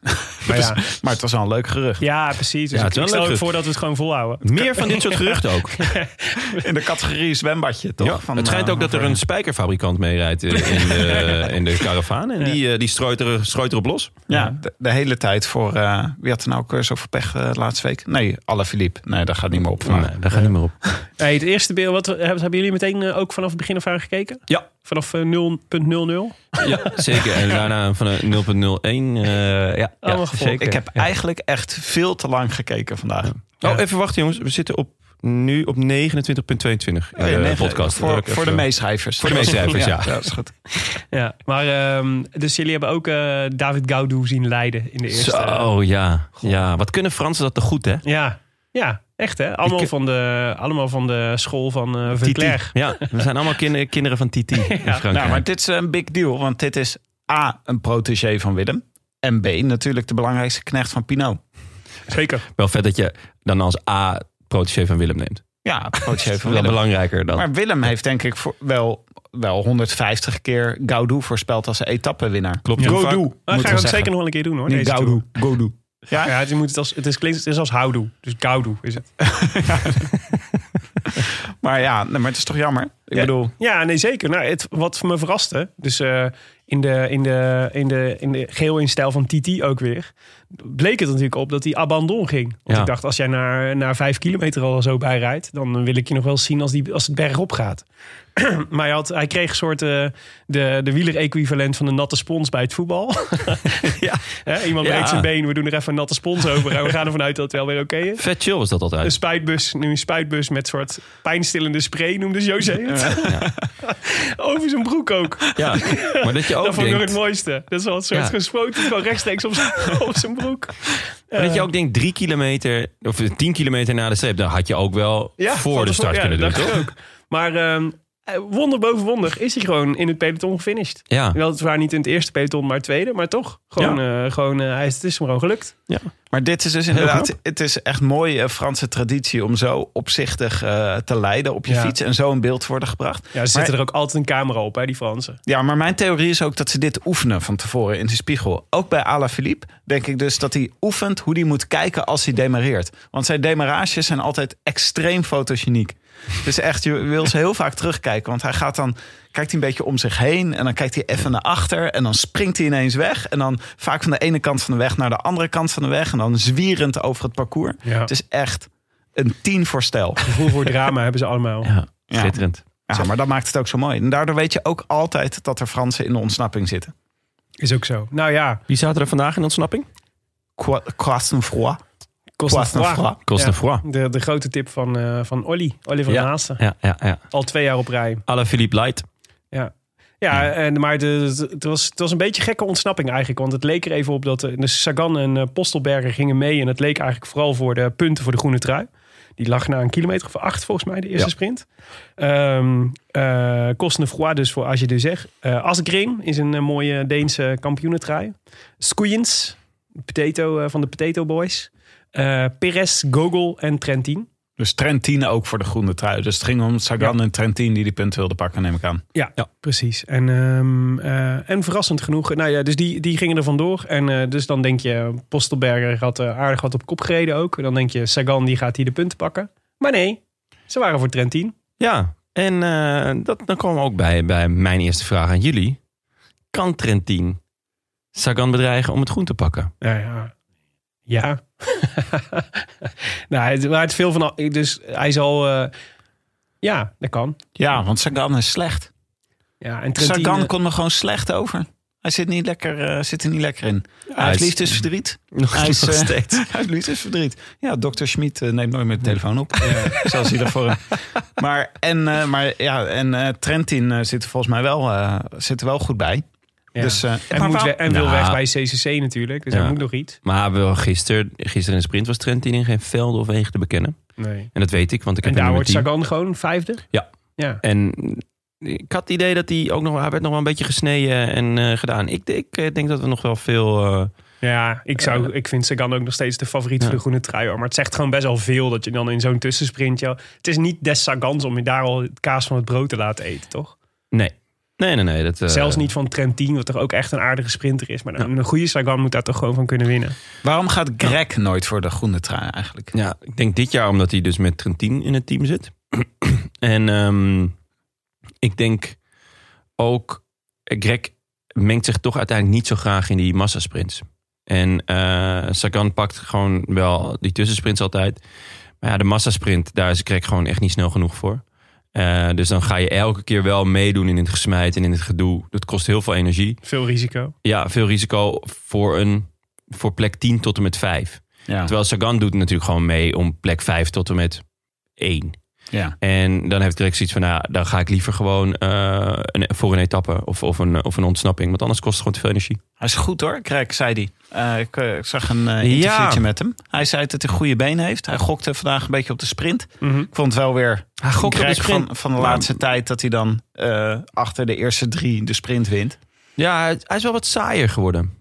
Maar ja, Maar het was wel een leuk gerucht. ja, precies. Dus Ja, ik, het is wel ik stel leuk ook gerucht. voor dat we het gewoon volhouden. Meer van dit soort geruchten ook. In de categorie zwembadje, toch? Ja, Van, het schijnt uh, ook dat er een spijkerfabrikant meerijdt in de, in de karavaan. En die, uh, die strooit, er, strooit erop los. Ja, de, de hele tijd voor... Uh, wie had er nou ook weer zoveel pech uh, de laatste week? Nee, Alaphilippe. Nee, dat gaat niet meer op vandaag. Nee, daar gaat niet meer op. Hey, het eerste beeld, wat, hebben jullie meteen uh, ook vanaf het begin af aan gekeken? Ja. Vanaf uh, nul punt nul nul? Ja, zeker. En daarna van een nul punt nul één. Uh, ja, ja, Allemaal gevolgd. zeker. Ik heb Ja. eigenlijk echt veel te lang gekeken vandaag. Oh, even wachten jongens. We zitten op, nu op negenentwintig punt tweeëntwintig in Oh ja, de nee, podcast. Voor, Dat ik voor even- de meeschrijvers. Voor de meeschrijvers, ja. Dat is goed. Ja, maar um, dus jullie hebben ook uh, David Gaudu zien leiden in de eerste. Zo, ja. ja. Wat kunnen Fransen dat toch goed, hè? Ja, ja, echt hè. Allemaal, Ik- van de, allemaal van de school van uh, Verclair. Ja, we zijn allemaal kinder, kinderen van Titi in Frankrijk. Nou, maar dit is een big deal. Want dit is A, een protégé van Willem. En B, natuurlijk de belangrijkste knecht van Pinot. Zeker. Wel vet dat je dan als A protégé van Willem neemt. Ja, protégé van Wel Willem. belangrijker dan. Maar Willem heeft denk ik voor wel, wel honderdvijftig keer Gaudu voorspeld als etappenwinnaar. Klopt. Gaudu, Dat moeten gaan we zeggen. zeker nog een keer doen hoor. Niet deze Gaudu, tour. Gaudu. Ja? Ja, je moet het, als, het, is, klinkt- het is als houdoe. Dus Gaudu is het. Maar ja, nee, maar het is toch jammer. Ik Ja. bedoel, Ja, nee, zeker. Nou, het, wat me verraste, dus uh, in, de, in, de, in, de, in de geheel in stijl van Titi ook weer, bleek het natuurlijk op dat hij abandon ging. Want Ja. ik dacht, als jij naar, naar vijf kilometer al zo bij rijdt, dan wil ik je nog wel zien als, die, als het bergop gaat. Maar hij, had, hij kreeg een soort uh, de, de wieler-equivalent van de natte spons bij het voetbal. Ja. Hè, iemand Ja. breekt zijn been, we doen er even een natte spons over en we gaan ervan uit dat het wel weer oké is. Vet chill was dat Een altijd. spuitbus, nu een spuitbus met soort pijnstillende spray, noemde José het. Over zijn broek ook. Ja, maar dat je ook Dat vond ik nog denkt... het mooiste. Dat is wel een soort Ja. gespoten, gewoon rechtstreeks op zijn, op zijn broek. Maar dat je ook denkt, drie kilometer of tien kilometer na de streep, dan had je ook wel Ja, voor van de tevoren- start ja, kunnen doen, dat dacht toch? ik ook. Maar ehm, wonder boven wonder is hij gewoon in het peloton gefinished. Ja. Wel, het waren niet in het eerste peloton, maar het tweede. Maar toch, gewoon, eh, gewoon uh, hij is, het is hem gewoon gelukt. maar dit is dus inderdaad, het is echt mooie Franse traditie om zo opzichtig uh, te leiden op je Ja. fiets en zo in beeld te worden gebracht. Ja, ze zetten er ook altijd een camera op, hè, die Fransen. Ja, maar mijn theorie is ook dat ze dit oefenen van tevoren in de spiegel. Ook bij Alaphilippe denk ik dus dat hij oefent hoe hij moet kijken als hij demareert. Want zijn demarages zijn altijd extreem fotogeniek. Dus echt, je wil ze heel vaak terugkijken. Want hij gaat dan, kijkt hij een beetje om zich heen en dan kijkt hij even naar achter en dan springt hij ineens weg. En dan vaak van de ene kant van de weg naar de andere kant van de weg en dan zwierend over het parcours. Ja. Het is echt een tien voor stijl. Gevoel voor drama hebben ze allemaal. Ja, Ja. schitterend. Ja, maar dat maakt het ook zo mooi. En daardoor weet je ook altijd dat er Fransen in de ontsnapping zitten. Is ook zo. Nou ja, Wie zaten er vandaag in ontsnapping? Croissant-froid. Cosnefroid. Cosnefroid. Ja, de, de grote tip van, uh, van Olly. Olly van Ja. der Naasten. Ja, ja, ja. Al twee jaar op rij. Alaphilippe Light. Ja, ja en, maar de, het, was, het was een beetje gekke ontsnapping eigenlijk. Want het leek er even op dat de Sagan en uh, Postelberger gingen mee. En het leek eigenlijk vooral voor de punten voor de groene trui. Die lag na een kilometer of acht volgens mij, de eerste Ja. sprint. Um, uh, Cosnefroid dus voor Age de Zeg. Uh, Asgreen is een uh, mooie Deense kampioenentrui. Skujens, potato, uh, van de Potato Boys. Uh, Perez, Gogol en Trentin. Dus Trentin ook voor de groene trui. Dus het ging om Sagan Ja. en Trentin die die punten wilden pakken, neem ik aan. Ja, ja. precies. En, um, uh, en verrassend genoeg, nou ja, dus die, die gingen er vandoor. En uh, dus dan denk je, Postelberger had uh, aardig wat op kop gereden ook. Dan denk je, Sagan die gaat hier de punten pakken. Maar nee, ze waren voor Trentin. Ja, en uh, dat, dan komen we ook bij, bij mijn eerste vraag aan jullie. Kan Trentin Sagan bedreigen om het groen te pakken? Ja, ja. Ja. nou, het waard veel van. Dus hij zal. Uh, ja, dat kan. Ja, want Sagan is slecht. Ja, en Trentin, Sagan komt er gewoon slecht over. Hij zit, niet lekker, uh, zit er niet lekker in. Ja, hij heeft is- liefdesverdriet. Nog Hij is, uh, steeds. Hij heeft liefdesverdriet. Ja, dokter Schmid uh, neemt nooit meer de telefoon op. Ja. Zoals hij daarvoor. Hem. Maar, en, uh, maar ja, en uh, Trentin uh, zit er volgens mij wel, uh, zit er wel goed bij. ja. Dus, uh, en maar moet waar- we, en wil Nou. weg bij C C C natuurlijk. Dus Ja. hij moet nog iets. Maar wel gisteren, gisteren in de sprint was Trentin in geen velden of wegen te bekennen. Nee. En dat weet ik, want ik En heb daar hem wordt nummer tien. Sagan gewoon vijfde. Ja. Ja. En ik had het idee dat hij ook nog, hij werd nog wel een beetje gesneden en uh, gedaan. Ik, ik uh, denk dat we nog wel veel... Uh, Ja, ik, zou, ik vind Sagan ook nog steeds de favoriet Ja. voor de groene trui. Hoor. Maar het zegt gewoon best wel veel dat je dan in zo'n tussensprint... Joh, het is niet des Sagans om je daar al het kaas van het brood te laten eten, toch? nee. Nee, nee, nee. Dat, uh... Zelfs niet van Trentin, wat toch ook echt een aardige sprinter is. Maar nou, een goede Sagan moet daar toch gewoon van kunnen winnen. Waarom gaat Greg nooit voor de groene trui eigenlijk? Ja, ik denk dit jaar omdat hij dus met Trentin in het team zit. en um, ik denk ook... Greg mengt zich toch uiteindelijk niet zo graag in die massasprints. En uh, Sagan pakt gewoon wel die tussensprints altijd. Maar ja, de massasprint, daar is Greg gewoon echt niet snel genoeg voor. Uh, dus dan ga je elke keer wel meedoen in het gesmijt en in het gedoe. Dat kost heel veel energie. Veel risico. Ja, veel risico voor, een, voor plek tien tot en met vijf. Ja. Terwijl Sagan doet natuurlijk gewoon mee om plek vijf tot en met één. Ja. En dan heeft Greg zoiets van, nou, dan ga ik liever gewoon uh, een, voor een etappe of, of, een, of een ontsnapping. Want anders kost het gewoon te veel energie. Hij is goed hoor, Greg, zei hij. Uh, ik, ik zag een uh, interviewtje ja. met hem. Hij zei dat hij goede benen heeft. Hij gokte vandaag een beetje op de sprint. Mm-hmm. Ik vond het wel weer hij gokte op de sprint van, van de laatste maar... tijd dat hij dan uh, achter de eerste drie de sprint wint. Ja, hij is wel wat saaier geworden.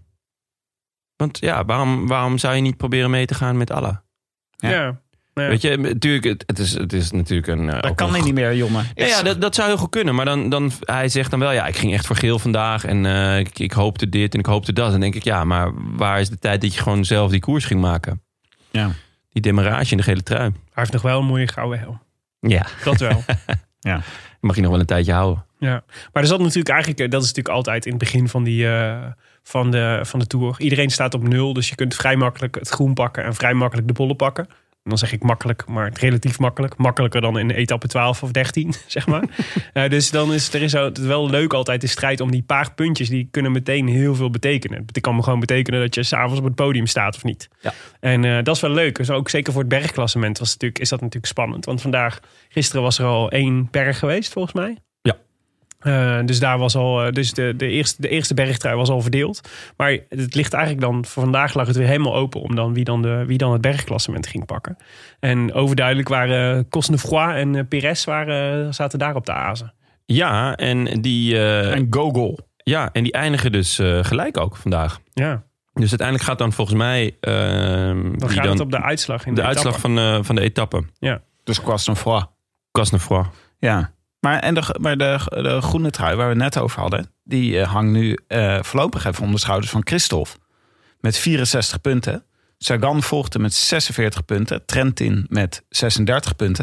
Want ja, waarom, waarom zou je niet proberen mee te gaan met Alla? Ja. ja. Ja. Weet je, natuurlijk, het, het, is, het is natuurlijk een... Uh, dat kan hij niet meer, jongen. Ja, ja dat, dat zou heel goed kunnen. Maar dan, dan, hij zegt dan wel, ja, ik ging echt voor geel vandaag. En uh, ik, ik hoopte dit en ik hoopte dat. En dan denk ik, ja, maar waar is de tijd dat je gewoon zelf die koers ging maken? Ja. Die demarrage in de gele trui. Hij heeft nog wel een mooie gouden helm. Ja. Dat wel. Ja. Mag je nog wel een tijdje houden. Ja. Maar er zat natuurlijk eigenlijk, dat is natuurlijk altijd in het begin van, die, uh, van, de, van de Tour. Iedereen staat op nul, dus je kunt vrij makkelijk het groen pakken en vrij makkelijk de bollen pakken. En dan zeg ik makkelijk, maar relatief makkelijk. Makkelijker dan in etappe twaalf of dertien, zeg maar. uh, dus dan is er is het wel leuk altijd de strijd om die paar puntjes. Die kunnen meteen heel veel betekenen. Het kan me gewoon betekenen dat je s'avonds op het podium staat of niet. Ja. En uh, dat is wel leuk. Dus ook zeker voor het bergklassement was het natuurlijk, is dat natuurlijk spannend. Want vandaag, gisteren was er al één berg geweest, volgens mij. Ja. Uh, dus daar was al, dus de, de, eerste, de eerste bergtrui was al verdeeld. Maar het ligt eigenlijk dan, voor vandaag lag het weer helemaal open om dan wie dan, de, wie dan het bergklassement ging pakken. En overduidelijk waren Cosnefroid en uh, Perez waren, zaten daar op de azen. Ja, en die... Uh, en Gogol. Ja, en die eindigen dus uh, gelijk ook vandaag. Ja. Dus uiteindelijk gaat dan volgens mij... Uh, dan gaat dan, het op de uitslag in de, de uitslag van, uh, van de etappe. Ja. Dus Cosnefroid. Cosnefroid. Ja. Maar, en de, maar de, de groene trui waar we het net over hadden, die uh, hangt nu uh, voorlopig even om de schouders van Christophe. Met vierenzestig punten. Sagan volgde met zesenveertig punten. Trentin met zesendertig punten.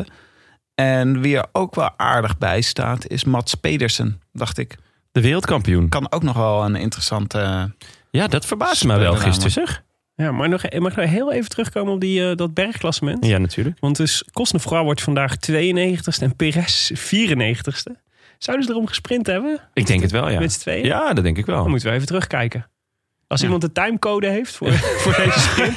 En wie er ook wel aardig bij staat is Mats Pedersen, dacht ik. De wereldkampioen. Kan ook nog wel een interessante... Uh, ja, dat verbaasde mij wel gisteren, zeg. Ja, maar nog, mag ik nog heel even terugkomen op die, uh, dat bergklassement? Ja, natuurlijk. Want dus Cosnefroid wordt vandaag tweeënnegentigste en Perez vierennegentigste. Zouden ze erom gesprint hebben? Ik denk het wel, ja. Met z'n tweeën? Ja, dat denk ik wel. Dan moeten we even terugkijken. Als ja. iemand de timecode heeft voor, voor deze sprint.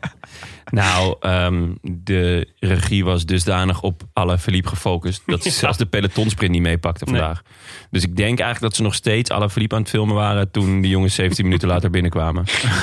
Nou, um, de regie was dusdanig op Alaphilippe gefocust dat ze ja. zelfs de pelotonsprint niet meepakte vandaag. Nee. Dus ik denk eigenlijk dat ze nog steeds Alaphilippe aan het filmen waren toen de jongens zeventien minuten later binnenkwamen.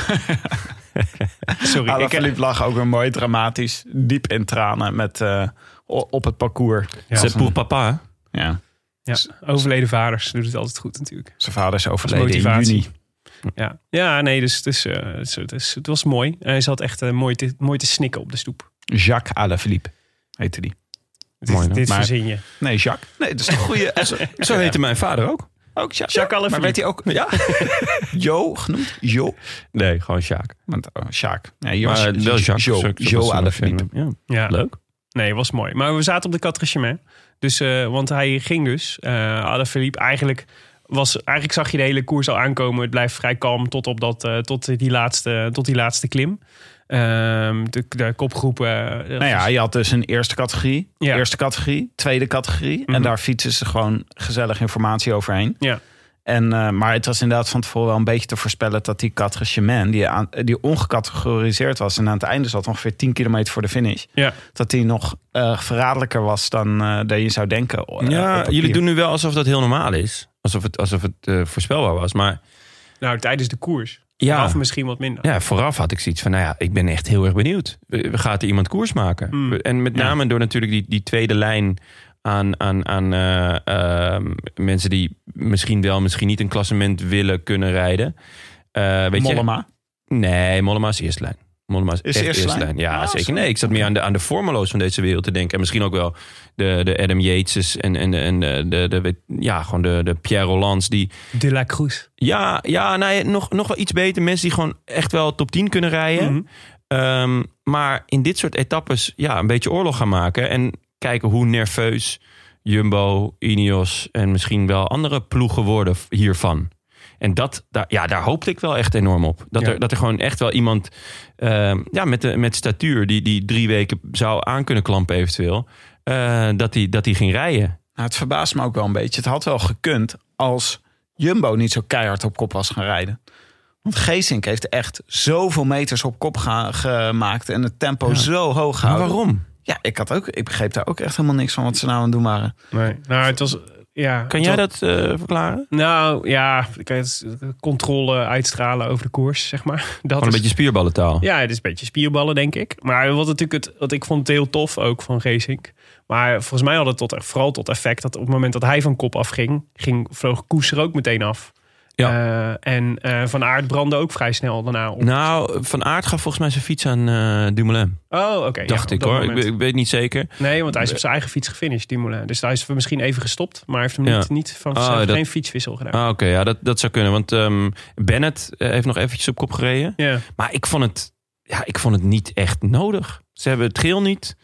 Sorry, Alaphilippe lag ook weer mooi dramatisch, diep in tranen met uh, op het parcours. Ja, c'est pour papa, hè? Ja. Ja, overleden vaders doet het altijd goed natuurlijk. Zijn vader is overleden in juni. Ja, ja nee, dus, dus, uh, dus, dus het was mooi. Hij zat echt uh, mooi, te, mooi te snikken op de stoep. Jacques Alaphilippe heette die. Dit, mooi, dit maar, verzin je. Nee, Jacques. Nee, dat is een goede. Zo, zo heette mijn vader ook. Ook Jacques. Jacques Alaphilippe. Maar werd hij ook ja. Jo genoemd? Jo? Nee, gewoon Jacques. Want, oh, Jacques. Nee, maar was, wel Jacques. Jo, Jo Alaphilippe. Ja. Ja. Leuk. Nee, was mooi. Maar we zaten op de Quatre-Chemins. Dus, uh, want hij ging dus. Uh, Alaphilippe eigenlijk... Was, eigenlijk zag je de hele koers al aankomen. Het blijft vrij kalm tot, op dat, uh, tot, die, laatste, tot die laatste klim. Uh, de, de kopgroepen. Uh, nou ja, je had dus een eerste categorie. Ja. Eerste categorie, tweede categorie. Mm-hmm. En daar fietsen ze gewoon gezellig informatie overheen. Ja. En, uh, maar het was inderdaad van tevoren wel een beetje te voorspellen dat die Quatre-Chemins, die, aan, die ongecategoriseerd was en aan het einde zat ongeveer tien kilometer voor de finish, ja. dat die nog uh, verraderlijker was dan uh, dat je zou denken. Uh, ja, jullie doen nu wel alsof dat heel normaal is. Alsof het, alsof het uh, voorspelbaar was. Maar nou, tijdens de koers. Ja. Vooraf misschien wat minder. Ja, vooraf had ik zoiets van, nou ja, ik ben echt heel erg benieuwd. Gaat er iemand koers maken? Mm. En met name ja. door natuurlijk die, die tweede lijn aan, aan, aan uh, uh, mensen die misschien wel, misschien niet een klassement willen kunnen rijden. Uh, weet Mollema? Je? Nee, Mollema is eerste lijn. Mollema is, Is echt eerste eerste lijn? lijn. Ja, Ah, zeker. zo. Nee, ik zat meer aan de, aan de Formelo's van deze wereld te denken. En misschien ook wel de, de Adam Yateses en, en, en de, de, de, de, ja, gewoon de, de Pierre Rollands. Die, De La Cruz. ja, ja nou ja, nog, nog wel iets beter. Mensen die gewoon echt wel top tien kunnen rijden. Mm-hmm. Um, maar in dit soort etappes ja, een beetje oorlog gaan maken. En kijken hoe nerveus Jumbo, Ineos en misschien wel andere ploegen worden hiervan. En dat, daar, ja, daar hoopte ik wel echt enorm op. Dat, Ja. er, dat er gewoon echt wel iemand uh, ja, met, de, met statuur... Die, die drie weken zou aan kunnen klampen eventueel... Uh, dat die, dat die ging rijden. Nou, het verbaast me ook wel een beetje. Het had wel gekund als Jumbo niet zo keihard op kop was gaan rijden. Want Geesink heeft echt zoveel meters op kop ga, gemaakt... en het tempo Ja. zo hoog Maar gehouden. waarom? Ja, ik, had ook, ik begreep daar ook echt helemaal niks van... wat ze nou aan het doen waren. Nee. Nou, het was... Ja, Kan het jij was- dat uh, verklaren? Nou, ja, kan je het controle uitstralen over de koers, zeg maar. Dat Gewoon een is- beetje spierballentaal. Ja, het is een beetje spierballen, denk ik. Maar wat natuurlijk het, wat ik vond het heel tof ook van Geesink. Maar volgens mij had het tot, vooral tot effect dat op het moment dat hij van kop afging, ging, vloog Koes er ook meteen af. Ja. Uh, en uh, Van Aert brandde ook vrij snel daarna op. Nou, Van Aert gaf volgens mij zijn fiets aan uh, Dumoulin. Oh, oké. Okay, Dacht ja, ik op dat hoor. Ik, moment. ik weet niet zeker. Nee, want hij is op zijn eigen fiets gefinished, Dumoulin. Dus hij is misschien even gestopt, maar hij heeft hem Ja. niet, niet van Oh, zijn, dat- geen fietswissel gedaan. Ah, Oké, okay, ja, dat, dat zou kunnen. Want um, Bennett uh, heeft nog eventjes op kop gereden. Ja. Maar ik vond het, ja, ik vond het niet echt nodig. Ze hebben het geel niet.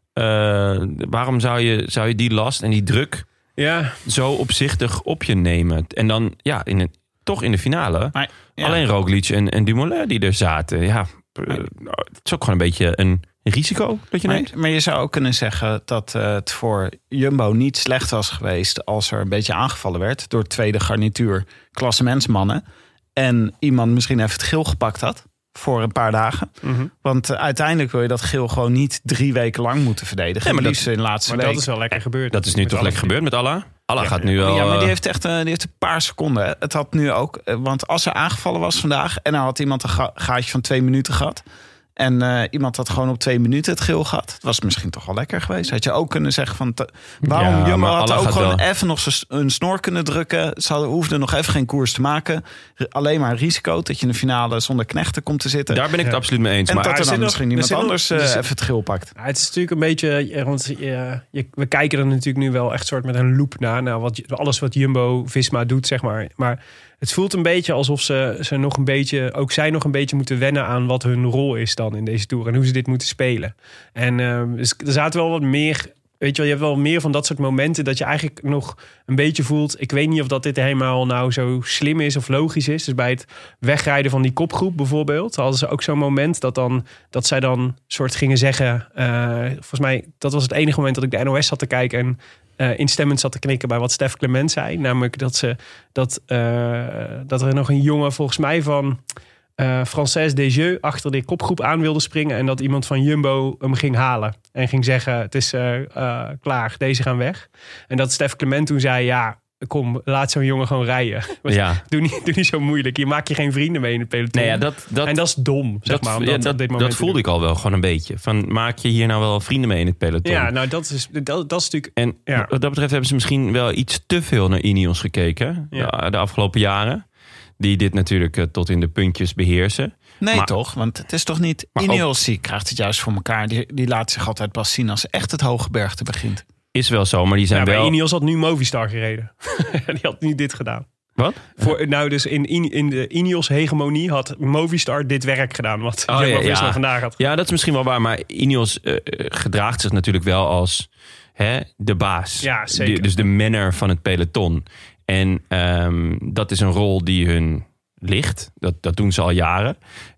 Uh, waarom zou je, zou je die last en die druk Ja. zo opzichtig op je nemen? En dan, ja, in het, toch in de finale. Maar, ja. Alleen Roglic en, en Dumoulin die er zaten. Ja, uh, het is ook gewoon een beetje een risico dat je neemt. Maar, maar je zou ook kunnen zeggen dat uh, het voor Jumbo niet slecht was geweest... als er een beetje aangevallen werd door het tweede garnituur klassementsmannen... en iemand misschien even het geel gepakt had voor een paar dagen. Mm-hmm. Want uh, uiteindelijk wil je dat geel gewoon niet drie weken lang moeten verdedigen. Nee, maar maar dat- liefst in de laatste Maar week. dat is wel lekker gebeurd. Dat is nu Met toch alle lekker gebeurd met Allah? Allah Ja, gaat nu ja. wel... Ja, maar die uh, heeft echt uh, die heeft een paar seconden. hè. Het had nu ook, uh, want als er aangevallen was vandaag... en dan had iemand een ga- gaatje van twee minuten gehad... en uh, iemand had gewoon op twee minuten het geel gehad... het was misschien toch wel lekker geweest. Had je ook kunnen zeggen van... Te, waarom Ja, Jumbo maar had Allah ook gaat gewoon wel. even nog z'n- een snor kunnen drukken. Ze hadden, hoefden nog even geen koers te maken. R- alleen maar een risico dat je in de finale zonder knechten komt te zitten. Daar ben ik het absoluut mee eens. en Maar dat er er zit dan nog- misschien er iemand zit nog- anders uh, er zit- even het geel pakt. Ja, het is natuurlijk een beetje... ja, want ja, je, we kijken er natuurlijk nu wel echt soort met een loop naar... naar wat, alles wat Jumbo-Visma doet, zeg maar. Maar het voelt een beetje alsof ze, ze nog een beetje... ook zij nog een beetje moeten wennen aan wat hun rol is dan in deze Tour... en hoe ze dit moeten spelen. En uh, dus er zaten wel wat meer... Weet je wel, je hebt wel meer van dat soort momenten... dat je eigenlijk nog een beetje voelt... ik weet niet of dat dit helemaal nou zo slim is of logisch is. Dus bij het wegrijden van die kopgroep bijvoorbeeld... hadden ze ook zo'n moment dat, dan, dat zij dan soort gingen zeggen... Uh, volgens mij, dat was het enige moment dat ik de N O S zat te kijken... en uh, instemmend zat te knikken bij wat Stef Clement zei. Namelijk dat, ze, dat, uh, dat er nog een jongen volgens mij van... Uh, Frances Desjeux achter de kopgroep aan wilde springen... en dat iemand van Jumbo hem ging halen. En ging zeggen, het is uh, uh, klaar, deze gaan weg. En dat Stef Clement toen zei, ja, kom, laat zo'n jongen gewoon rijden. Ja. doe, niet, doe niet zo moeilijk, je maakt je geen vrienden mee in het peloton. Nee, ja, dat, dat, en dat is dom, zeg dat, maar. om ja, dat, dat, op dit moment dat te voelde doen. ik al wel gewoon een beetje. Van, maak je hier nou wel vrienden mee in het peloton? Ja, nou dat is, dat, dat is natuurlijk... En Ja. wat dat betreft hebben ze misschien wel iets te veel naar Ineos gekeken. Ja. De, de afgelopen jaren. Die dit natuurlijk uh, tot in de puntjes beheersen. Nee, Maar- toch? Want het is toch niet... Maar Ineos die krijgt het juist voor elkaar. Die, die laat zich altijd pas zien als echt het hoge bergte begint. Is wel zo, maar die zijn Ja, bij wel... Ineos had nu Movistar gereden. Die had niet dit gedaan. Wat? Voor, nou, dus in, in, in de Ineos-hegemonie had Movistar dit werk gedaan. Wat Oh, Jumbo ja, Visma ja. vandaag had. Ja, dat is misschien wel waar. Maar Ineos uh, gedraagt zich natuurlijk wel als hè, de baas. Ja, zeker. Die- dus de manner van het peloton. En um, dat is een rol die hun ligt. Dat, dat doen ze al jaren.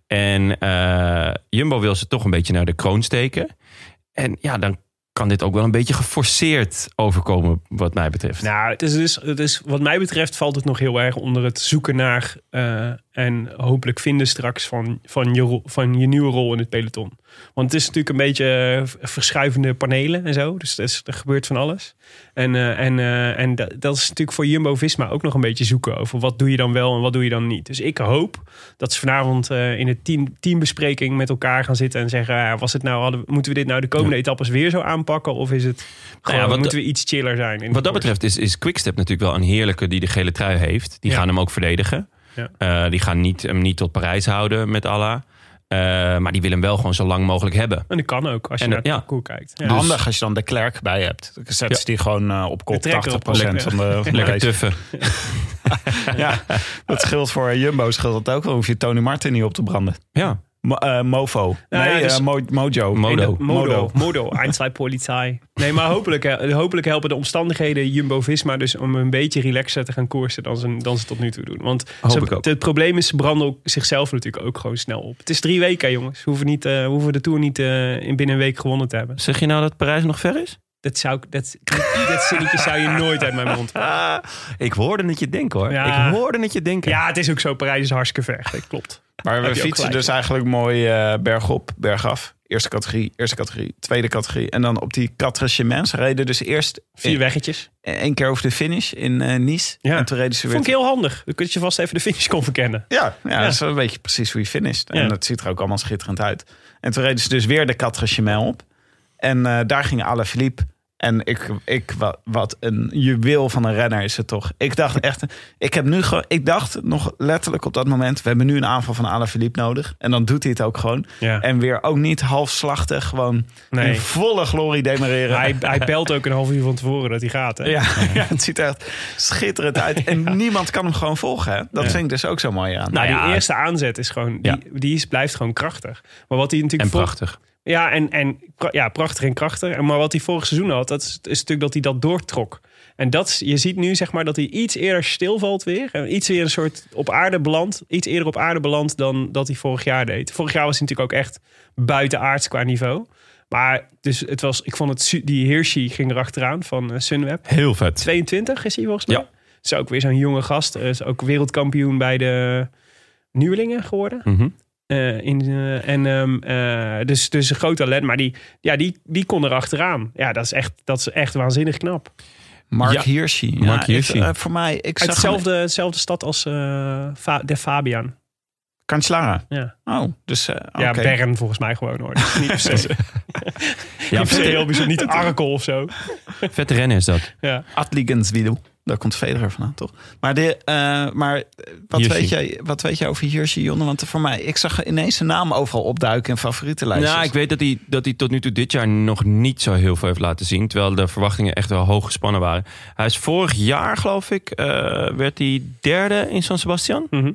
En uh, Jumbo wil ze toch een beetje naar de kroon steken. En ja, dan kan dit ook wel een beetje geforceerd overkomen wat mij betreft. Nou, het is dus, het is, wat mij betreft valt het nog heel erg onder het zoeken naar... Uh, en hopelijk vinden straks van, van, je, ro- van je nieuwe rol in het peloton. Want het is natuurlijk een beetje uh, verschuivende panelen en zo. Dus er, is, er gebeurt van alles. En, uh, en, uh, en dat, dat is natuurlijk voor Jumbo-Visma ook nog een beetje zoeken... over wat doe je dan wel en wat doe je dan niet. Dus ik hoop dat ze vanavond uh, in de team, teambespreking met elkaar gaan zitten... en zeggen, uh, was het nou, hadden, moeten we dit nou de komende ja. etappes weer zo aanpakken? Of is het gewoon, ja, wat moeten da- we iets chiller zijn? In Wat de dat koers? betreft is, is Quickstep natuurlijk wel een heerlijke die de gele trui heeft. Die Ja. gaan hem ook verdedigen. Ja. Uh, die gaan niet, hem niet tot Parijs houden met Allah. Uh, maar die willen hem wel gewoon zo lang mogelijk hebben. En dat kan ook, als je En, naar het ja. parcours kijkt. Ja. Dus- Handig als je dan de Klerk bij hebt. Dan zet Ja. ze die gewoon uh, op kop De trekker tachtig op, procent van de, van de Lekker race. tuffen. Ja, dat scheelt voor Jumbo, scheelt dat ook wel. Hoef je Tony Martin niet op te branden. Ja. Mo, uh, Mofo. Nou nee, ja, dus- uh, Mo, Mojo. Modo. Modo. Modo. Modo. Eindzweitpolizei. Nee, maar hopelijk, eh, hopelijk helpen de omstandigheden Jumbo-Visma dus om een beetje relaxer te gaan koersen dan ze, dan ze tot nu toe doen. Want Hoop ze, ik ook. het probleem is, ze branden ook zichzelf natuurlijk ook gewoon snel op. Het is drie weken, jongens. We hoeven, niet, uh, we hoeven de Tour niet uh, in binnen een week gewonnen te hebben. Zeg je nou dat Parijs nog ver is? Dat, zou, ik- dat, dat zinnetje zou je nooit uit mijn mond. Ah, ik hoorde het je denken hoor. Ja. Ik hoorde het je denken. Ja, het is ook zo. Parijs is hartstikke ver. Dat klopt. Maar we Heb je ook fietsen gelijk. dus eigenlijk mooi uh, bergop, bergaf. Eerste categorie, eerste categorie, tweede categorie. En dan op die Quatre Chemins reden dus eerst Vier weggetjes. één keer over de finish in uh, Nice. Ja. En toen reden ze weer... Vond ik heel handig. Dan kun je vast even de finish kon verkennen. Ja, ja, dat is wel een beetje precies hoe je finisht. En Ja. dat ziet er ook allemaal schitterend uit. En toen reden ze dus weer de Quatre Chemins op. En uh, daar ging Alaphilippe. En ik, ik, wat, wat een juweel van een renner is het toch. Ik dacht echt, ik heb nu gewoon, ik dacht nog letterlijk op dat moment, we hebben nu een aanval van Alaphilippe nodig. En dan doet hij het ook gewoon. Ja. En weer ook niet halfslachtig, gewoon Nee. in volle glorie demereren. Hij, hij belt ook een half uur van tevoren dat hij gaat. Hè? Ja, ja, het ziet er echt schitterend uit. En niemand kan hem gewoon volgen. Hè? Dat Ja. vind ik dus ook zo mooi aan. Nou, ja. die eerste aanzet is gewoon, die, Ja. die is, blijft gewoon krachtig. Maar wat hij En natuurlijk voor- prachtig. Ja, en, en pra- ja, prachtig en krachtig. Maar wat hij vorig seizoen had, dat is, is natuurlijk dat hij dat doortrok. En dat is, je ziet nu zeg maar dat hij iets eerder stilvalt weer. En iets weer een soort op aarde belandt. Iets eerder op aarde belandt dan dat hij vorig jaar deed. Vorig jaar was hij natuurlijk ook echt buitenaards qua niveau. Maar dus het was, ik vond het, su- die Hirschi ging erachteraan van uh, Sunweb. Heel vet. tweeëntwintig is hij volgens mij. Ja. Is ook weer zo'n jonge gast. Is ook wereldkampioen bij de nieuwelingen geworden. Mhm. Uh, in, uh, en, um, uh, dus, dus een groot talent. Maar die, ja, die, die kon er achteraan. Ja, dat is echt, dat is echt waanzinnig knap. Mark Ja. Hirschi. Ja, Mark Hirschi. ik, uh, voor mij, ik Uit zag hetzelfde, hetzelfde stad als uh, Fa- de Fabian. Cancellara. Ja, Oh, dus uh, ja oké. Bern volgens mij gewoon hoor. Dus niet per se, Ja, niet per se vette, heel bijzonder. Niet Arkel of zo. vette rennen is dat. Ja. Atligenswiel. Daar komt Federer vandaan, toch? Maar, de, uh, maar wat, Hirschi. weet jij, wat weet jij over Hirschi, Jonne? Want voor mij, ik zag ineens zijn naam overal opduiken in favorietenlijstjes. Nou, ik weet dat hij, dat hij tot nu toe dit jaar nog niet zo heel veel heeft laten zien. Terwijl de verwachtingen echt wel hoog gespannen waren. Hij is vorig jaar, geloof ik, uh, werd hij derde in San Sebastian. Mm-hmm.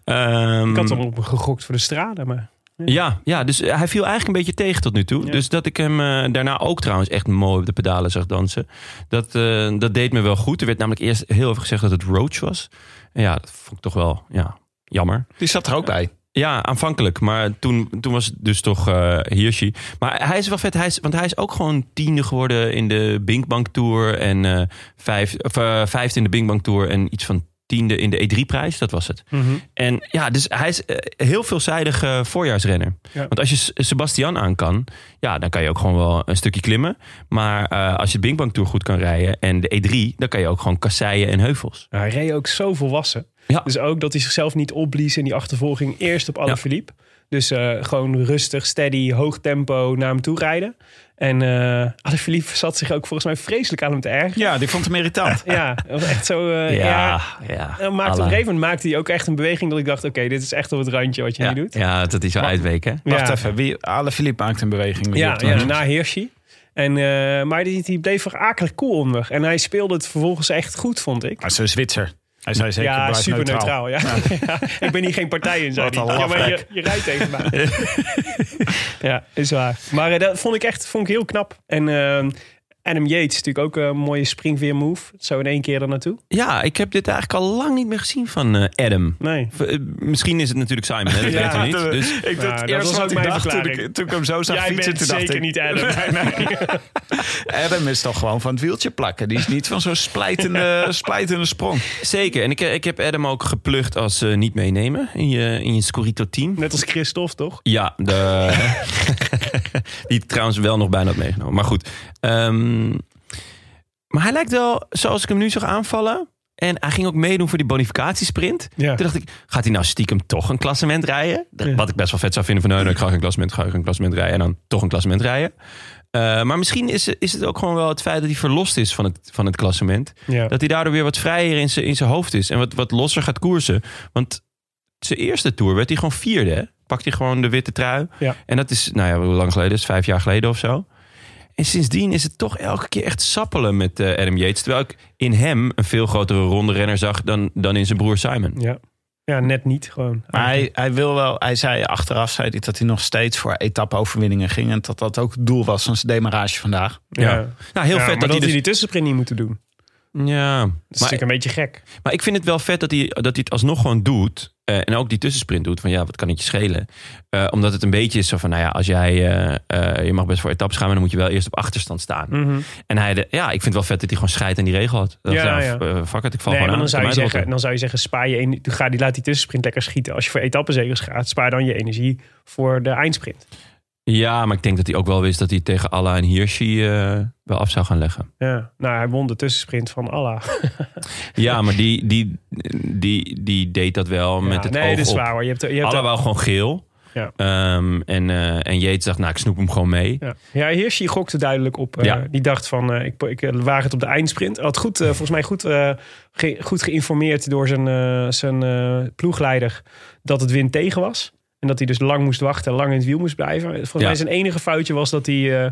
Um, Ik had hem op gegokt voor de straden, maar... Ja, ja, dus hij viel eigenlijk een beetje tegen tot nu toe. Ja. Dus dat ik hem uh, daarna ook trouwens echt mooi op de pedalen zag dansen. Dat, uh, dat deed me wel goed. Er werd namelijk eerst heel even gezegd dat het Roach was. En ja, dat vond ik toch wel ja, jammer. Die zat er ook bij. Ja, aanvankelijk. Maar toen, toen was het dus toch uh, Hirschi. Maar hij is wel vet. Hij is, want hij is ook gewoon tiende geworden in de Binkbank Tour. En uh, vijf, of, uh, vijfde in de Binkbank Tour. En iets van tiende in de E drie prijs. Dat was het. Mm-hmm. En ja, dus hij is uh, heel veelzijdig uh, voorjaarsrenner. Ja. Want als je Sebastian aan kan, ja, dan kan je ook gewoon wel een stukje klimmen. Maar uh, als je de Binkbank Tour goed kan rijden en de E drie, dan kan je ook gewoon kasseien en heuvels. Hij reed ook zo volwassen. Ja. Dus ook dat hij zichzelf niet opblies in die achtervolging. Eerst op Alaphilippe. Dus uh, gewoon rustig, steady, hoog tempo naar hem toe rijden. En uh, Alaphilippe zat zich ook volgens mij vreselijk aan hem te ergeren. Ja, die vond hem irritant. Ja, dat was echt zo... Uh, ja, ja, ja. ja. Maakte, op een gegeven moment maakte hij ook echt een beweging dat ik dacht... oké, okay, dit is echt op het randje wat je ja, nu doet. ja, dat hij zo uitweek, hè? Wacht Ja. even, wie, Alaphilippe maakt een beweging. Ja, ja, na Hirschi. En, uh, maar die, die bleef er akelig cool onder. En hij speelde het vervolgens echt goed, vond ik. Maar zo'n Zwitser. Hij zei zeker, Ja, blijf super neutraal. neutraal. ja. Ja. Ik ben hier geen partij in, zei Wat hij. een Ja, maar je, lafbek. je rijdt tegen mij. Ja, is waar. Maar uh, dat vond ik echt vond ik heel knap. En uh, Adam Yates natuurlijk ook een mooie springveer move. Zo in één keer er naartoe. Ja, ik heb dit eigenlijk al lang niet meer gezien van uh, Adam. Nee. V- uh, misschien is het natuurlijk Simon, hè? Dat Ja, weten we niet. dat- Dus, Ik Ja, dacht dat eerst was wat ook ik mijn dacht toen verklaring. ik, toen ik hem zo zag Jij fietsen. bent Toen dacht zeker ik, niet Adam. Nee, nee. Adam is toch gewoon van het wieltje plakken. Die is niet van zo'n splijtende, splijtende sprong. zeker. En ik, ik heb Adam ook geplucht als uh, niet meenemen in je, in je Scorito-team. Net als Christophe, toch? Ja, de, die trouwens wel nog bijna had meegenomen. Maar goed. Um, maar hij lijkt wel, zoals ik hem nu zag aanvallen... en hij ging ook meedoen voor die bonificatiesprint. Ja. Toen dacht ik, gaat hij nou stiekem toch een klassement rijden? Ja. Wat ik best wel vet zou vinden van... nou, ik ga geen klassement, ga ik een klassement rijden... en dan toch een klassement rijden. Uh, maar misschien is, is het ook gewoon wel het feit dat hij verlost is van het, van het klassement. Ja. Dat hij daardoor weer wat vrijer in zijn in zijn hoofd is. En wat, wat losser gaat koersen. Want zijn eerste tour werd hij gewoon vierde. Hè? pakt hij gewoon de witte trui. Ja. En dat is, nou ja, hoe lang geleden is het? Vijf jaar geleden of zo. En sindsdien is het toch elke keer echt sappelen met uh, Adam Yates. Terwijl ik in hem een veel grotere ronde renner zag dan, dan in zijn broer Simon. Ja. Ja, net niet gewoon. Maar hij, hij wil wel, hij zei achteraf zei hij dat hij nog steeds voor etappe-overwinningen ging. En dat dat ook het doel was van zijn demarrage vandaag. Ja. Ja. Nou, heel Ja, vet maar dat, dat hij dus... die tussensprint niet moeten doen. Ja, Dat is maar, natuurlijk een beetje gek. maar ik vind het wel vet dat hij, dat hij het alsnog gewoon doet. Uh, en ook die tussensprint doet. Van ja, wat kan het je schelen? Uh, omdat het een beetje is zo van, nou ja, als jij... Uh, uh, je mag best voor etappes gaan, maar dan moet je wel eerst op achterstand staan. Mm-hmm. En hij, de, ja, ik vind het wel vet dat hij gewoon scheidt aan die regel had. Dat Ja, ja, ja. Uh, fuck it, ik val Nee, gewoon maar aan. dan zou, je Kan mij zeggen, rotten. dan zou je zeggen, spaar je en, ga die, laat die tussensprint lekker schieten. Als je voor etappenzegers gaat, spaar dan je energie voor de eindsprint. Ja, maar ik denk dat hij ook wel wist dat hij tegen Allah en Hirschi uh, wel af zou gaan leggen. Ja, nou, hij won de tussensprint van Allah. Ja, maar die, die, die, die deed dat wel Ja, met het nee, oog dat is op. waar hoor. Je hebt, je hebt Allah wou gewoon geel. Ja. Um, en, uh, en Yates dacht, nou, ik snoep hem gewoon mee. Ja, ja Hirschi gokte duidelijk op. Uh, Ja. Die dacht van, uh, ik, ik waag het op de eindsprint. Hij had goed, uh, volgens mij goed, uh, ge, goed geïnformeerd door zijn, uh, zijn uh, ploegleider dat het wind tegen was. En dat hij dus lang moest wachten en lang in het wiel moest blijven. Volgens Ja. mij zijn enige foutje was dat hij uh,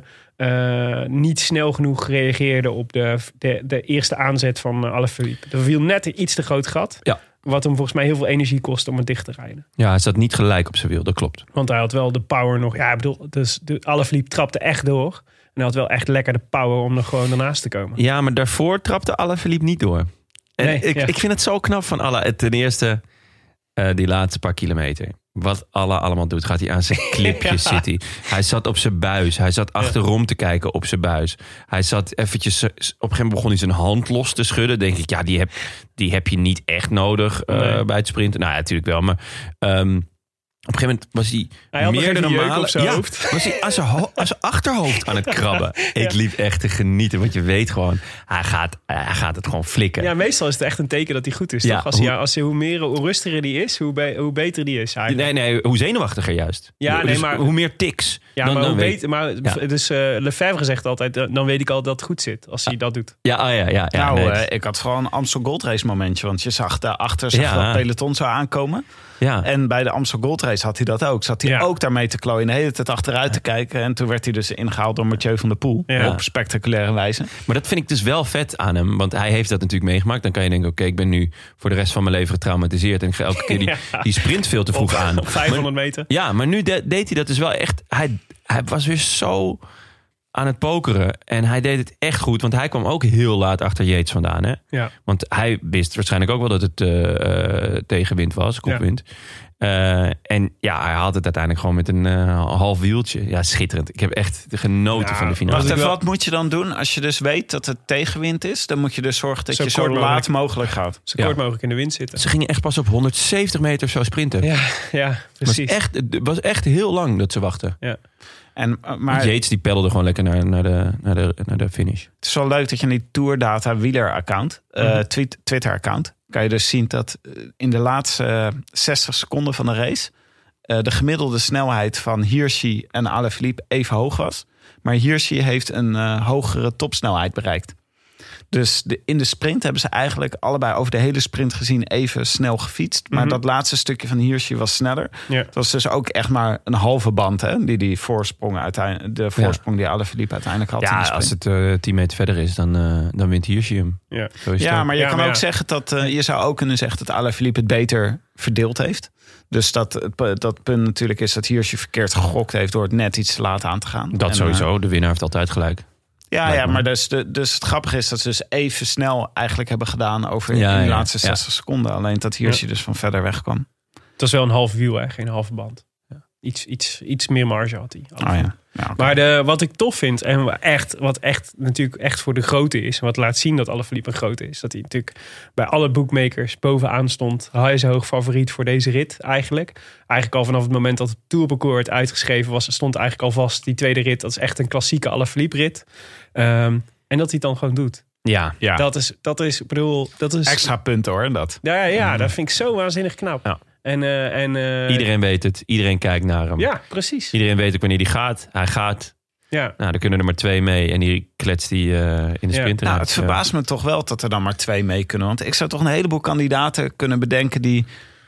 uh, niet snel genoeg reageerde op de, de, de eerste aanzet van uh, Alaphilippe. Er viel net een iets te groot gat. Ja. Wat hem volgens mij heel veel energie kostte om het dicht te rijden. Ja, hij zat niet gelijk op zijn wiel, dat klopt. Want hij had wel de power nog. Ja, ik bedoel, dus de Alaphilippe trapte echt door. En hij had wel echt lekker de power om er gewoon ernaast te komen. Ja, maar daarvoor trapte Alaphilippe niet door. En Nee, ik, ja. ik vind het zo knap van Allah. Ten eerste, uh, die laatste paar kilometer. Wat Allah allemaal doet, gaat hij aan zijn clipjes Ja. zitten. Hij zat op zijn buis. Hij zat achterom te kijken op zijn buis. Hij zat eventjes... Op een gegeven moment begon hij zijn hand los te schudden. Denk ik, ja, die heb, die heb je niet echt nodig uh, Nee. bij het sprinten. Nou ja, natuurlijk wel. Maar um, op een gegeven moment was hij, Hij had nog meer dan even jeuk normale... op zijn ja, hoofd. was hij aan zijn, ho- aan zijn achterhoofd aan het krabben. Ik liep echt te genieten. Want je weet gewoon, hij gaat, hij gaat het gewoon flikken. Ja, meestal is het echt een teken dat hij goed is. Ja, toch? Als hij, hoe- ja, als hij, hoe meer, hoe rustiger die is, hoe, be- hoe beter die is eigenlijk. Nee, nee, hoe zenuwachtiger juist. Ja, nee, Dus maar- hoe meer tics. Ja, dan, maar, dan hoe weet- beter, maar Ja. dus uh, Lefebvre zegt altijd, uh, dan weet ik al dat het goed zit. Als hij dat doet. Ja, oh ja, ja, ja. nou, nee, eh, dat- ik had vooral een Amstel Gold Race momentje. Want je zag daarachter zag Ja. dat peloton zou aankomen. ja. En bij de Amstel Gold Race had hij dat ook. Zat hij Ja. ook daarmee te klooien. De hele tijd achteruit te kijken. En toen werd hij dus ingehaald door Mathieu van der Poel. Ja. Op spectaculaire wijze. Maar dat vind ik dus wel vet aan hem. Want hij heeft dat natuurlijk meegemaakt. Dan kan je denken, oké, ik ben nu voor de rest van mijn leven getraumatiseerd. En ik ga elke keer die, Ja. die sprint veel te vroeg Op, aan. op vijfhonderd meter. Ja, maar nu de- deed hij dat dus wel echt... Hij, hij was weer zo aan het pokeren. En hij deed het echt goed. Want hij kwam ook heel laat achter Yates vandaan. Hè? Ja. Want hij wist waarschijnlijk ook wel dat het uh, uh, tegenwind was. Kopwind. Uh, en ja, hij had het uiteindelijk gewoon met een uh, half wieltje. Ja, schitterend. Ik heb echt genoten Ja, van de finale. Wacht even, wel- wat moet je dan doen als je dus weet dat het tegenwind is? Dan moet je dus zorgen dat Zo je zo kort laat mogelijk. mogelijk gaat. Zo Ja. kort mogelijk in de wind zitten. Ze gingen echt pas op honderdzeventig meter zo sprinten. Ja, ja, Het was precies. echt, het was echt heel lang dat ze wachten. Ja. En, uh, maar Yates die peddelde gewoon lekker naar, naar, de, naar, de, naar de finish. het is wel leuk dat je aan die Tourdata wieler-account, uh, Mhm. tweet, Twitter-account, kan je dus zien dat uh, in de laatste uh, zestig seconden van de race uh, de gemiddelde snelheid van Hirschi en Alaphilippe even hoog was. Maar Hirschi heeft een uh, hogere topsnelheid bereikt. Dus de, in de sprint hebben ze eigenlijk allebei over de hele sprint gezien even snel gefietst. Maar Mhm. dat laatste stukje van Hirschi was sneller. Ja. Het was dus ook echt maar een halve band, hè, die die voorsprong uiteindelijk, de voorsprong die Alaphilippe uiteindelijk had in de Ja, sprint. als het uh, tien meter verder is, dan, uh, dan wint Hirschi hem. Ja. Zo is het Ja, ook. maar je Ja, kan maar ook ja. zeggen dat uh, je zou ook kunnen zeggen dat Alaphilippe het beter verdeeld heeft. Dus dat het dat punt natuurlijk is dat Hirschi verkeerd gegokt heeft door het net iets te laat aan te gaan. Dat En, sowieso. uh, De winnaar heeft altijd gelijk. ja, Lijkt ja, me. maar dus, de, dus het grappige is dat ze dus even snel eigenlijk hebben gedaan over Ja, in de ja, laatste ja. zestig seconden. Alleen dat Hirschi dus van verder weg kwam. Het was wel een half wiel, hè? Geen halve band. Iets, iets, iets meer marge had hij. Oh ja. Ja, oké. Maar de, wat ik tof vind en echt, wat echt natuurlijk echt voor de grote is, wat laat zien dat Alaphilippe een grote is, dat hij natuurlijk bij alle bookmakers bovenaan stond. Hij is hoog favoriet voor deze rit eigenlijk. Eigenlijk al vanaf het moment dat het tourparcours werd uitgeschreven was, stond eigenlijk al vast die tweede rit. Dat is echt een klassieke Alaphilippe rit. Um, en dat hij het dan gewoon doet. Ja, ja. Dat is, dat is, ik bedoel, dat is Extra punten hoor, dat. Ja, ja, dat vind ik zo waanzinnig knap. Ja. En, uh, en uh, iedereen weet het. Iedereen kijkt naar hem. Ja, precies. Iedereen weet ook wanneer hij gaat. Hij gaat. Ja. Nou, er kunnen er maar twee mee. En die kletst die uh, in de Ja. sprint. Nou, het verbaast me toch wel dat er dan maar twee mee kunnen. Want ik zou toch een heleboel kandidaten kunnen bedenken die,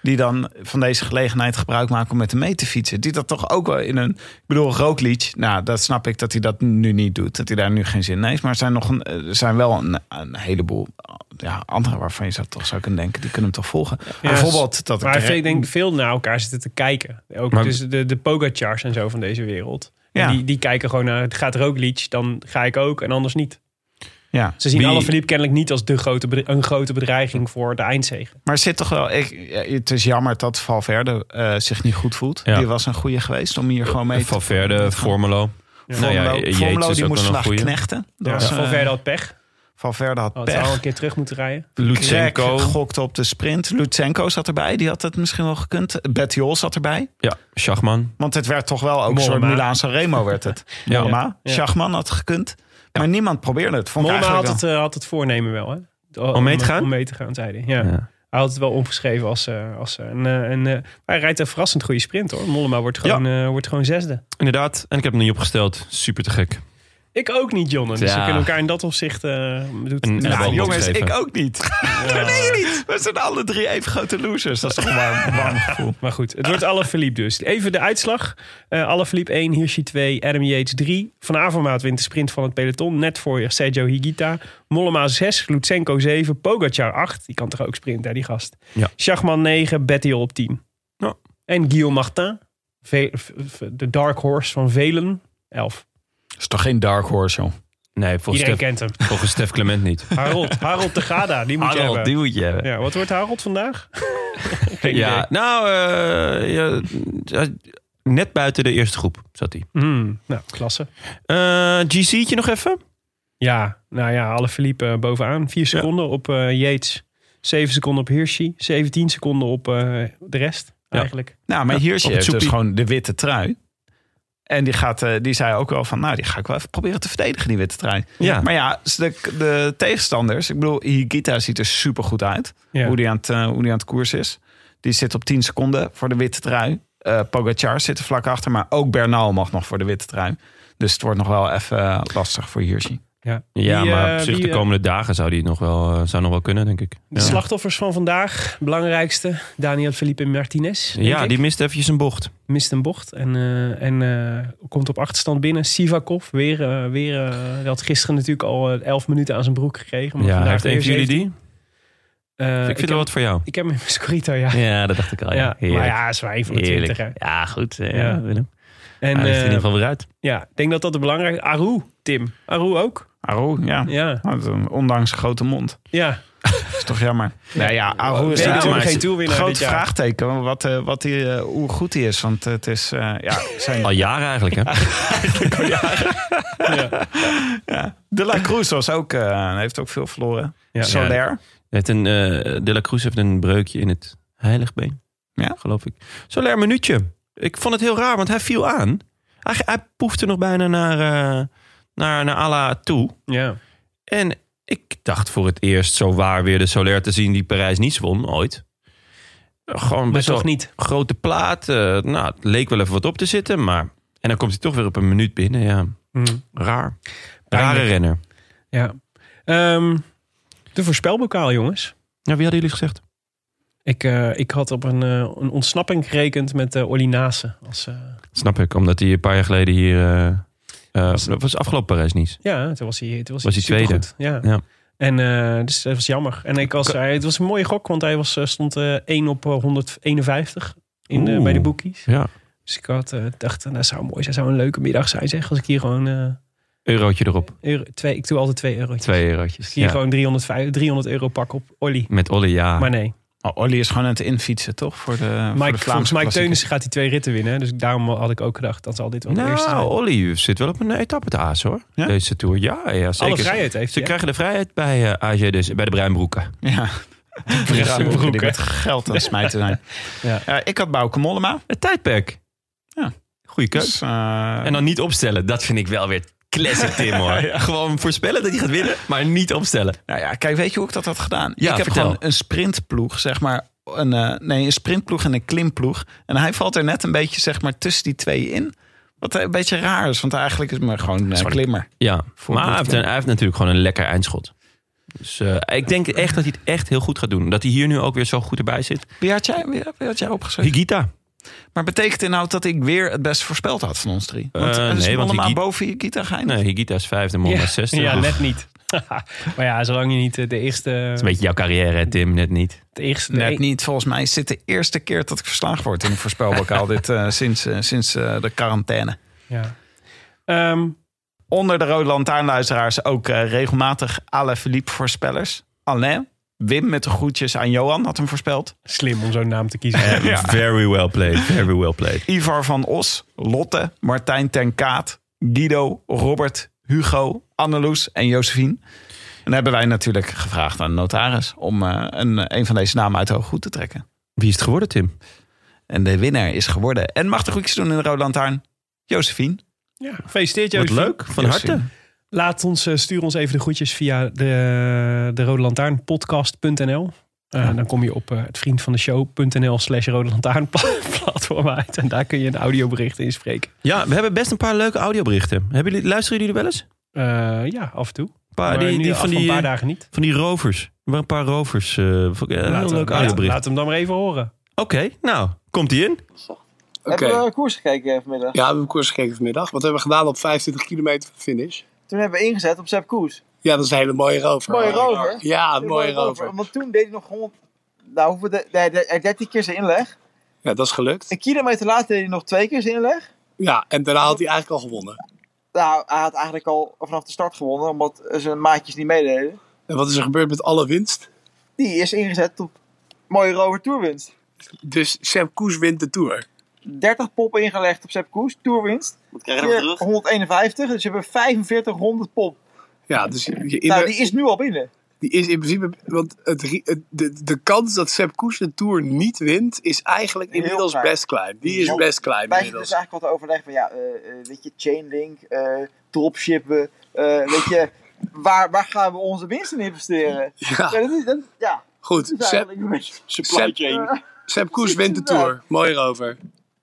die dan van deze gelegenheid gebruik maken om met hem mee te fietsen. Die dat toch ook wel in een... Ik bedoel, Roglic, nou, dat snap ik dat hij dat nu niet doet. Dat hij daar nu geen zin in heeft. Maar er zijn, nog een, er zijn wel een, een heleboel ja, anderen waarvan je zou toch zou kunnen denken... die kunnen hem toch volgen. Ja, Bijvoorbeeld dat maar ik... ik denk veel naar elkaar zitten te kijken. Ook Maar- dus de, de Pogacars en zo van deze wereld. En Ja. Die, die kijken gewoon naar, gaat Roglic, dan ga ik ook en anders niet. Ja. Ze zien Wie- Alaphilippe kennelijk niet als de grote, bedre- een grote bedreiging voor de eindzege. Maar het zit toch wel... Ik, ja, het is jammer dat Valverde uh, zich niet goed voelt. Ja. Die was een goede geweest om hier gewoon mee te... Valverde, Formelo. Ja. Nou ja, Formelo, Yates Formelo is die ook moest wel een vandaag goeie. knechten. Dat Ja, was, uh, Valverde had pech. Valverde had Had pech. al een keer terug moeten rijden. Lutsenko. Greg gokte op de sprint. Lutsenko zat erbij. Die had het misschien wel gekund. Bettiol zat erbij. Ja, Schachman. Want het werd toch wel ook een soort Mollema. Milaan Sanremo werd het. Ja. Mollema. Ja. Schachman had gekund. Maar niemand probeerde het. Vond ik Mollema had eigenlijk het, uh, had het voornemen wel. Hè? Om mee te gaan? Om mee te gaan, zei hij. Ja. Ja. Hij had het wel opgeschreven als... Uh, als uh, een, uh, een, uh, maar hij rijdt een verrassend goede sprint hoor. Mollema wordt gewoon, uh, wordt gewoon zesde. Inderdaad. En ik heb hem niet opgesteld. Super te gek. Ik ook niet, John. Dus Ja. we kunnen elkaar in dat opzicht... Uh, doet, En- nou, en Nou, wel jongens, geven. ik ook niet. ja. Nee, niet. We zijn alle drie even grote losers. Dat is toch een warm, warm gevoel. Maar goed, het wordt Alaphilippe dus. Even de uitslag. Uh, Alaphilippe één, Hirschi twee, Adam Yates drie. Van Avermaat wint de sprint van het peloton. Net voor Sergio Higuita. Mollema zes, Lutsenko zeven, Pogacar acht. Die kan toch ook sprinten, hè, die gast. Ja. Schachman negen, Bettiol op tien. Ja. En Guillaume Martin, ve- v- v- de dark horse van velen, elf. Dat is toch geen dark horse, joh. Nee, volgens Iedereen Stef, kent hem. volgens Stef Clement niet. Harold, Harold de Gada, die moet je Harold, hebben. die moet je hebben. Ja, wat wordt Harold vandaag? Geen Ja, idee. nou, uh, ja, net buiten de eerste groep zat hij. Hmm, nou, klasse. Uh, G C'tje nog even? Ja, nou ja, Alaphilippe uh, bovenaan. Vier seconden op uh, Yates. Zeven seconden op Hirschi. Zeventien seconden op uh, de rest, Ja. eigenlijk. Nou, maar Ja, hier op het heeft dus soepie. gewoon de witte trui. En die, gaat, uh, die zei ook wel van, nou, die ga ik wel even proberen te verdedigen, die witte trui. Ja. Maar ja, de, de tegenstanders, ik bedoel, Higuita ziet er super goed uit. Ja. Hoe die aan het, uh, hoe die aan het koers is. Die zit op tien seconden voor de witte trui. Uh, Pogacar zit er vlak achter, maar ook Bernal mag nog voor de witte trui. Dus het wordt nog wel even uh, lastig voor Hirschi. Ja, Ja, Wie, maar uh, op zich wie, de uh, komende dagen zou die nog wel, uh, zou nog wel kunnen, denk ik. De Ja, slachtoffers van vandaag, belangrijkste. Daniel Felipe Martinez. denk ja ik. die mist eventjes een bocht. mist een bocht en, uh, en uh, komt op achterstand binnen. Sivakov, weer, uh, weer uh, die had gisteren natuurlijk al uh, elf minuten aan zijn broek gekregen. Maar Ja, vandaag heeft een weer van jullie zeventien. die? Uh, ik vind heb, wel wat voor jou. Ik heb hem in mijn Scorito, ja. Ja, dat dacht ik al. Ja, ja, Heerlijk. maar ja, hij is wel een van de Heerlijk. twintig. hè. Ja, goed. Uh, Ja. ja. Willem. En Hij ligt er in uh, ieder geval weer uit. ja, ik denk dat dat de belangrijke... Aru, Tim. Aru ook? Aru, ja. Ja, Ondanks een grote mond. ja. is toch jammer. Nou ja, Aru is Ja, natuurlijk maar geen toerwinnaar groot dit jaar. vraagteken wat, uh, wat die, uh, hoe goed hij is. Want het is uh, ja, zijn... Al jaren eigenlijk, hè? ja. ja. De La Cruz was ook, uh, heeft ook veel verloren. Ja. Soler. Het een, uh, De La Cruz heeft een breukje in het heiligbeen. Ja? Geloof ik. Soler, een minuutje. Ik vond het heel raar, want hij viel aan. Hij, hij poefde nog bijna naar, uh, naar, naar Ala toe. ja. En ik dacht voor het eerst zo waar weer de Soler te zien die Parijs-Nice won ooit. Gewoon Maar best toch wel niet. grote plaat. Uh, nou, het leek wel even wat op te zitten, maar... En dan komt hij toch weer op een minuut binnen, ja. Mm. Raar. Pijnlijk. Rare renner. Ja. Um, de voorspelbokaal, jongens. Ja, wie hadden jullie gezegd? Ik, uh, ik had op een, uh, een ontsnapping gerekend met uh, Olly Nase. Als, uh, Snap ik, omdat hij een paar jaar geleden hier... Uh, uh, dat was afgelopen Parijs-Nice. ja, toen was hij, toen was Was hij hij tweede. supergoed. Ja. Ja. En uh, dus dat was jammer. En ik was, hij, het was een mooie gok, want hij was, uh, stond uh, één op honderdeenenvijftig in, uh, Oeh. bij de bookies. Ja. Dus ik had, uh, dacht, nou, dat zou mooi zijn. Dat zou een leuke middag zijn, zeg. Als ik hier gewoon... Uh, Eurotje erop. euro, twee, ik doe altijd twee eurotjes. Twee eurotjes. Hier Ja. gewoon driehonderdvijftig, driehonderd euro pak op Olly. Met Olly, ja. Maar nee. Oh, Olly is gewoon aan het infietsen, toch? Voor de, voor de Mike, Vlaamse volgens Mike klassieker. Teunissen gaat hij twee ritten winnen. hè. Dus daarom had ik ook gedacht, dan zal dit wel de eerste zijn. Nou, Olly zit wel op een etappe te aas, hoor. Ja? Deze Tour. Ja, ja, zeker. Alle vrijheid heeft Ze hij. hè? krijgen de vrijheid bij uh, A G, dus bij de Bruinbroeken. Ja. Ja, Die broek, hè? met geld aan het smijten zijn. Ja. Ja, ik had Bauke Mollema. Het tijdperk. Ja. Goeie keus. Dus, uh, En dan niet opstellen. Dat vind ik wel weer classic Tim, hoor. Gewoon voorspellen dat hij gaat winnen, maar niet opstellen. nou ja, kijk, weet je hoe ik dat had gedaan? Ja, ik heb vertel. gewoon een sprintploeg, zeg maar. Een, uh, nee, een sprintploeg en een klimploeg. En hij valt er net een beetje, zeg maar, tussen die twee in. Wat een beetje raar is, want eigenlijk is het maar gewoon uh, klimmer. Ja, Voor maar hij heeft, een- hij heeft natuurlijk gewoon een lekker eindschot. Dus uh, ik denk echt dat hij het echt heel goed gaat doen. Dat hij hier nu ook weer zo goed erbij zit. Wie had jij, wie, wie had jij opgeschreven? Higuita. Maar betekent inhoud dat ik weer het best voorspeld had van ons drie? Want uh, is nee, want Higuita boven Higuita geëindigd? Nee, Higuita is vijfde, Mollema ja, zesde. Ja, net niet. Maar ja, zolang je niet de eerste... Het is een beetje jouw carrière, hè, Tim, net niet. De eerste, de net e- niet. Volgens mij is dit de eerste keer dat ik verslagen word in een voorspelbokaal. dit uh, sinds, uh, sinds uh, de quarantaine. Ja. Um, Onder de Rode Lantaarnluisteraars ook uh, regelmatig Alaphilippe voorspellers. Alain, Wim met de groetjes aan Johan had hem voorspeld. Slim om zo'n naam te kiezen. ja. Very well played, very well played. Ivar van Os, Lotte, Martijn ten Kaat, Guido, Robert, Hugo, Anneloes en Josephine. En dan hebben wij natuurlijk gevraagd aan de notaris om uh, een, een van deze namen uit de hoge goed te trekken. Wie is het geworden, Tim? En de winnaar is geworden. En mag de groetjes doen in de Rode Lantaarn. Josephine. Ja, gefeliciteerd Josephine. Wat leuk, van Josephine. harte. Laat ons, uh, stuur ons even de groetjes via de, de Rode Lantaarn podcast punt n l. Uh, ja. Dan kom je op uh, het vriendvandeshow.nl slash Rode Lantaarn platform uit. En daar kun je een audiobericht inspreken. Ja, we hebben best een paar leuke audioberichten. Hebben jullie, luisteren jullie er wel eens? Uh, ja, af en toe. Paar, die, die, van die, een paar dagen niet. Van die rovers. Er waren een paar rovers. Uh, een heel leuk audiobericht. Laat hem dan maar even horen. Oké, okay, nou, komt die in? Okay. Hebben we koers gekeken vanmiddag? Ja, we hebben koers gekeken vanmiddag. Wat hebben we gedaan op vijfentwintig kilometer finish? Toen hebben we ingezet op Sepp Koes. Ja, dat is een hele mooie rover. Mooie rover? Ja, een mooie, mooie rover. rover. Want toen deed hij nog honderd... Nou, hoeveel de, de, de, de, dertien keer zijn inleg. Ja, dat is gelukt. Een kilometer later deed hij nog twee keer zijn inleg. Ja, en daarna had hij eigenlijk al gewonnen. Nou, hij had eigenlijk al vanaf de start gewonnen, omdat zijn maatjes niet meededen. En wat is er gebeurd met alle winst? Die is ingezet op mooie rover toerwinst. Dus Sepp Koes wint de Tour. dertig pop ingelegd op Sepp Koes, toerwinst. Wat krijg je terug? honderdeenenvijftig, dus je hebt vijfenveertig honderd pop. Ja, dus je, je nou, die is nu al binnen. Die is in principe, want het, het, de, de kans dat Sepp Koes de Tour niet wint, is eigenlijk heel inmiddels klein. best klein. Die is best klein Wij inmiddels. Wij zitten dus eigenlijk al te overleggen van, ja, uh, uh, weet je, chainlink, uh, dropshippen, uh, weet je, waar, waar gaan we onze winst in investeren? Ja. Ja, dat is, dat, ja. Goed, dat is Sepp, een beetje... Supply chain. Uh, Sepp Koes wint de Tour. Mooi rover.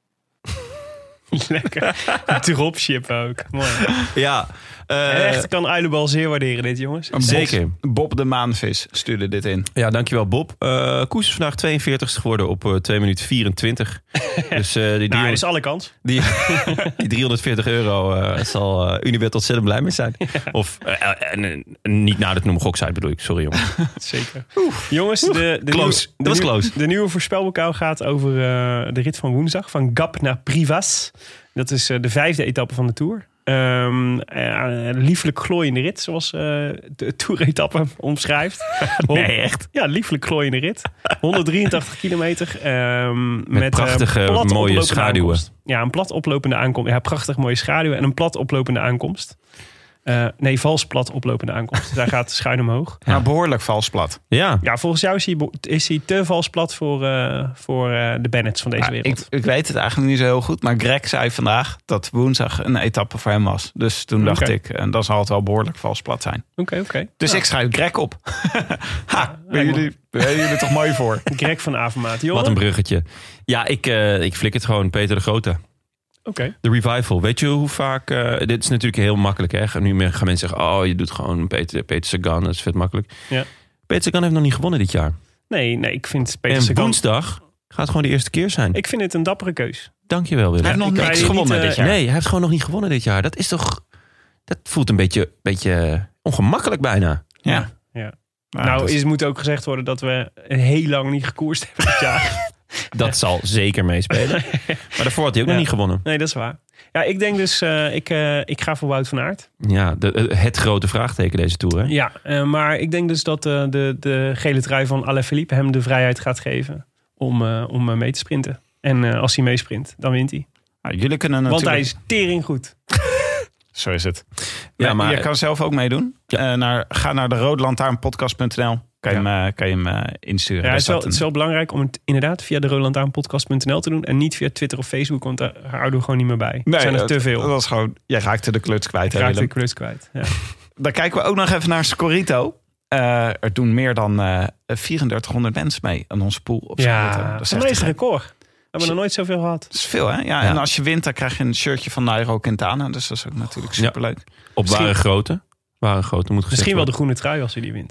Lekker. Dropship ook. Mooi. Ja. Uh, Echt, kan Uilenbal zeer waarderen dit, jongens. Zeker. Bob de Maanvis stuurde dit in. Ja, dankjewel Bob. Uh, Koes is vandaag tweeënveertigste geworden op uh, twee minuten vierentwintig. Dus uh, die, nou, is alle kans. Die, die driehonderdveertig euro uh, zal uh, Unibet ontzettend blij mee zijn. Ja. Of uh, uh, uh, niet na het noemen goksite bedoel ik. Sorry jongens. Zeker. Oef. Jongens, de, de, close. nieuwe, de, was close. de nieuwe voorspelbokaal gaat over uh, de rit van woensdag. Van Gap naar Privas. Dat is uh, de vijfde etappe van de Tour. Um, uh, lieflijk glooiende rit, zoals uh, de Tour-etappe omschrijft. Nee, echt? Ja, lieflijk glooiende rit. honderddrieëntachtig kilometer. Um, met, met prachtige, uh, plat mooie schaduwen. Aankomst. Ja, een plat oplopende aankomst. Ja, prachtig mooie schaduwen en een plat oplopende aankomst. Uh, nee, vals plat oplopende aankomst. Daar gaat de schuin omhoog. Ja, maar behoorlijk vals plat. Ja. Ja, volgens jou is hij, is hij te vals plat voor, uh, voor uh, de Bennetts van deze ja, wereld. Ik, ik weet het eigenlijk niet zo heel goed. Maar Greg zei vandaag dat woensdag een etappe voor hem was. Dus toen dacht okay. ik, en dan zal het wel behoorlijk vals plat zijn. Oké, okay, oké. Okay. Dus ja. ik schrijf Greg op. ha, ben jullie, ben jullie toch mooi voor? Greg van Avermaat. Wat een bruggetje. Ja, ik, uh, ik flik het gewoon. Peter de Grote. Okay. De revival. Weet je hoe vaak... Uh, dit is natuurlijk heel makkelijk. Hè? Nu gaan mensen zeggen... Oh, je doet gewoon Peter, Peter Sagan. Dat is vet makkelijk. Ja. Peter Sagan heeft nog niet gewonnen dit jaar. Nee, nee ik vind Peter en Sagan... woensdag gaat gewoon de eerste keer zijn. Ik vind het een dappere keus. Dankjewel, Willem. Hij heeft nog niks gewonnen niet, uh, dit jaar. Nee, hij heeft gewoon nog niet gewonnen dit jaar. Dat is toch... Dat voelt een beetje, beetje ongemakkelijk bijna. Ja. ja. Nou, nou is, moet ook gezegd worden dat we heel lang niet gekoerst hebben dit jaar. Dat zal zeker meespelen. Maar daarvoor had hij ook ja. nog niet gewonnen. Nee, dat is waar. Ja, ik denk dus, uh, ik, uh, ik ga voor Wout van Aert. Ja, de, het grote vraagteken deze Tour. Hè? Ja, uh, maar ik denk dus dat uh, de, de gele trui van Alaphilippe hem de vrijheid gaat geven om, uh, om uh, mee te sprinten. En uh, als hij meesprint, dan wint hij. Nou, jullie kunnen natuurlijk... Want hij is tering goed. Zo is het. Ja, maar, maar je kan zelf ook meedoen. Ja. Uh, naar, ga naar de rode lantaarn podcast punt n l. Kan je, ja. hem, uh, kan je hem uh, insturen. Ja, het, is wel, het is wel belangrijk om het inderdaad via de rode lantaarn podcast punt n l te doen. En niet via Twitter of Facebook, want daar houden we gewoon niet meer bij. Nee, er zijn er dat, te veel. Dat was gewoon, jij raakte de kluts kwijt. Ik raakte de kluts kwijt, ja. Dan kijken we ook nog even naar Scorito. Uh, er doen meer dan uh, drieëndertighonderd mensen mee aan onze pool op Scorito. Ja, dat is een meeste record. We hebben nog nooit zoveel gehad. Dat is veel, hè? Ja, ja. En als je wint, dan krijg je een shirtje van Nairo Quintana. Dus dat is ook natuurlijk superleuk. Ja. Op ware grootte. Ware grootte moet Misschien wel de groene trui als hij die wint.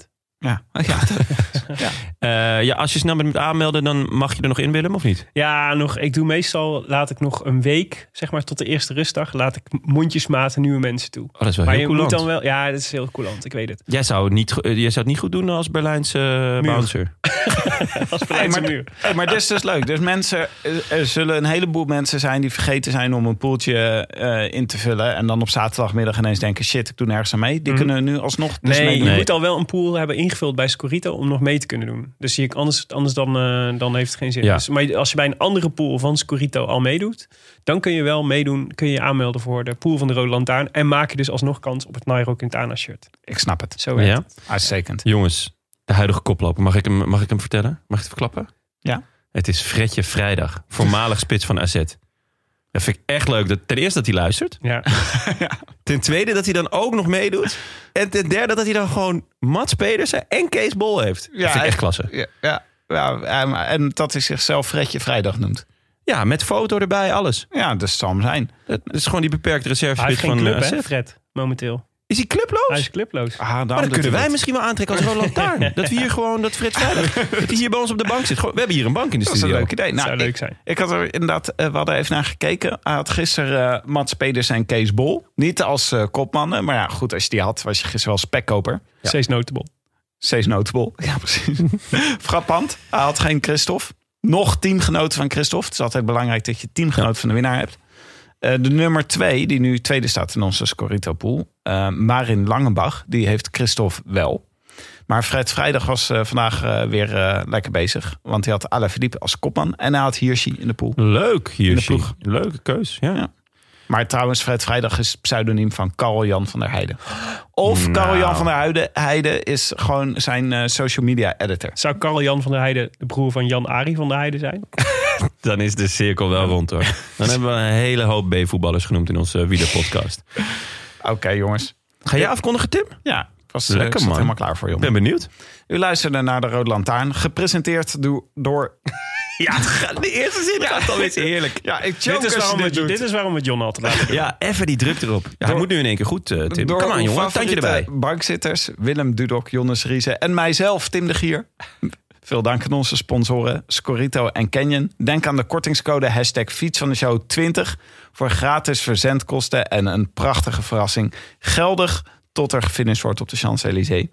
Ja, ja. ja. Uh, ja, als je snel bent met aanmelden, dan mag je er nog in, Willem, of niet? Ja, nog, ik doe meestal, laat ik nog een week, zeg maar tot de eerste rustdag, laat ik mondjesmaat nieuwe mensen toe. Oh, dat is wel maar heel coulant. Dan wel, ja, dat is heel coulant, ik weet het. Jij zou het niet, jij zou het niet goed doen als Berlijnse uh, bouncer. als Berlijnse hey, muur. Hey, maar dit is dus leuk. Dus mensen, er zullen een heleboel mensen zijn die vergeten zijn om een poeltje uh, in te vullen. En dan op zaterdagmiddag ineens denken, shit, ik doe nergens aan mee. Die mm. kunnen nu alsnog dus Nee, meedoen. je moet al wel een pool hebben ingevuld bij Scorito om nog mee te kunnen doen. Dus je, anders, anders dan, uh, dan heeft het geen zin. Ja. Dus, maar als je bij een andere pool van Scorito al meedoet, dan kun je wel meedoen, kun je je aanmelden voor de pool van de Rode Lantaarn. En maak je dus alsnog kans op het Nairo Quintana shirt. Ik snap het. Zo werkt ja. het. Uitstekend. Jongens, de huidige koploper, mag ik hem, mag ik hem vertellen? Mag ik het verklappen? Ja. Het is Fredje Vrijdag, voormalig spits van A Z. Dat vind ik echt leuk. Dat, ten eerste dat hij luistert. Ja. ja. Ten tweede dat hij dan ook nog meedoet. En ten derde dat hij dan gewoon Mats Pedersen en Kees Bol heeft. Dat ja, vind ik echt klasse. Ja, ja, ja, en dat hij zichzelf Fredje Vrijdag noemt. Ja, met foto erbij, alles. Ja, dat zal hem zijn. Dat is gewoon die beperkte reserve Hij heeft geen van club, A Z. hè, Fred, momenteel. Is hij clubloos? Hij is clubloos. Ah, maar dan kunnen wij het. misschien wel aantrekken als Rode Lantaarn. Dat we hier gewoon, dat Fred Vrijdag, dat hij hier bij ons op de bank zit. Gewoon, we hebben hier een bank in de dat studio. Dat is een leuk idee. Nou, zou ik, leuk zijn. Ik had er inderdaad, uh, we hadden even naar gekeken. Hij had gisteren uh, Mats Pedersen en Kees Bol. Niet als uh, kopmannen, maar ja, goed, als je die had, was je gisteren wel spekkoper. Ja. Steeds notable. Steeds notable, ja precies. Frappant. Hij had geen Christophe. Nog teamgenoten van Christophe. Het is altijd belangrijk dat je teamgenoot ja. van de winnaar hebt. Uh, de nummer twee, die nu tweede staat in onze Scorito-pool. Uh, Marin Langenbach, die heeft Christophe wel. Maar Fred Vrijdag was uh, vandaag uh, weer uh, lekker bezig. Want hij had Alaphilippe als kopman. En hij had Hirschi in de pool. Leuk, Hirschi. Leuke keus, ja. ja. Maar trouwens, Fred Vrijdag is pseudoniem van Karel-Jan van der Heijden. Of nou. Karel-Jan van der Heijden is gewoon zijn uh, social media editor. Zou Karel-Jan van der Heijden de broer van Jan-Arie van der Heijden zijn? Dan is de cirkel wel rond, hoor. Dan hebben we een hele hoop B-voetballers genoemd in onze wielerpodcast. Oké, okay, jongens. Ga jij afkondigen, Tim? Ja, ik was lekker, uh, man. helemaal klaar voor je. Ik ben benieuwd. U luisterde naar de Rode Lantaarn, gepresenteerd door... door... Ja, de eerste zin ja. gaat alweer heerlijk. Ja, ik dit, is waarom dit, dit is waarom we John altijd laten. Ja, even die druk erop. Ja, door, hij moet nu in één keer goed, uh, Tim. Kom aan, jongen. Tandje erbij. Bankzitters, Willem Dudok, Jonas Riese en mijzelf, Tim de Gier. Veel dank aan onze sponsoren Scorito en Canyon. Denk aan de kortingscode hashtag fiets van de show twintig... voor gratis verzendkosten en een prachtige verrassing. Geldig tot er gefinished wordt op de Champs-Élysées.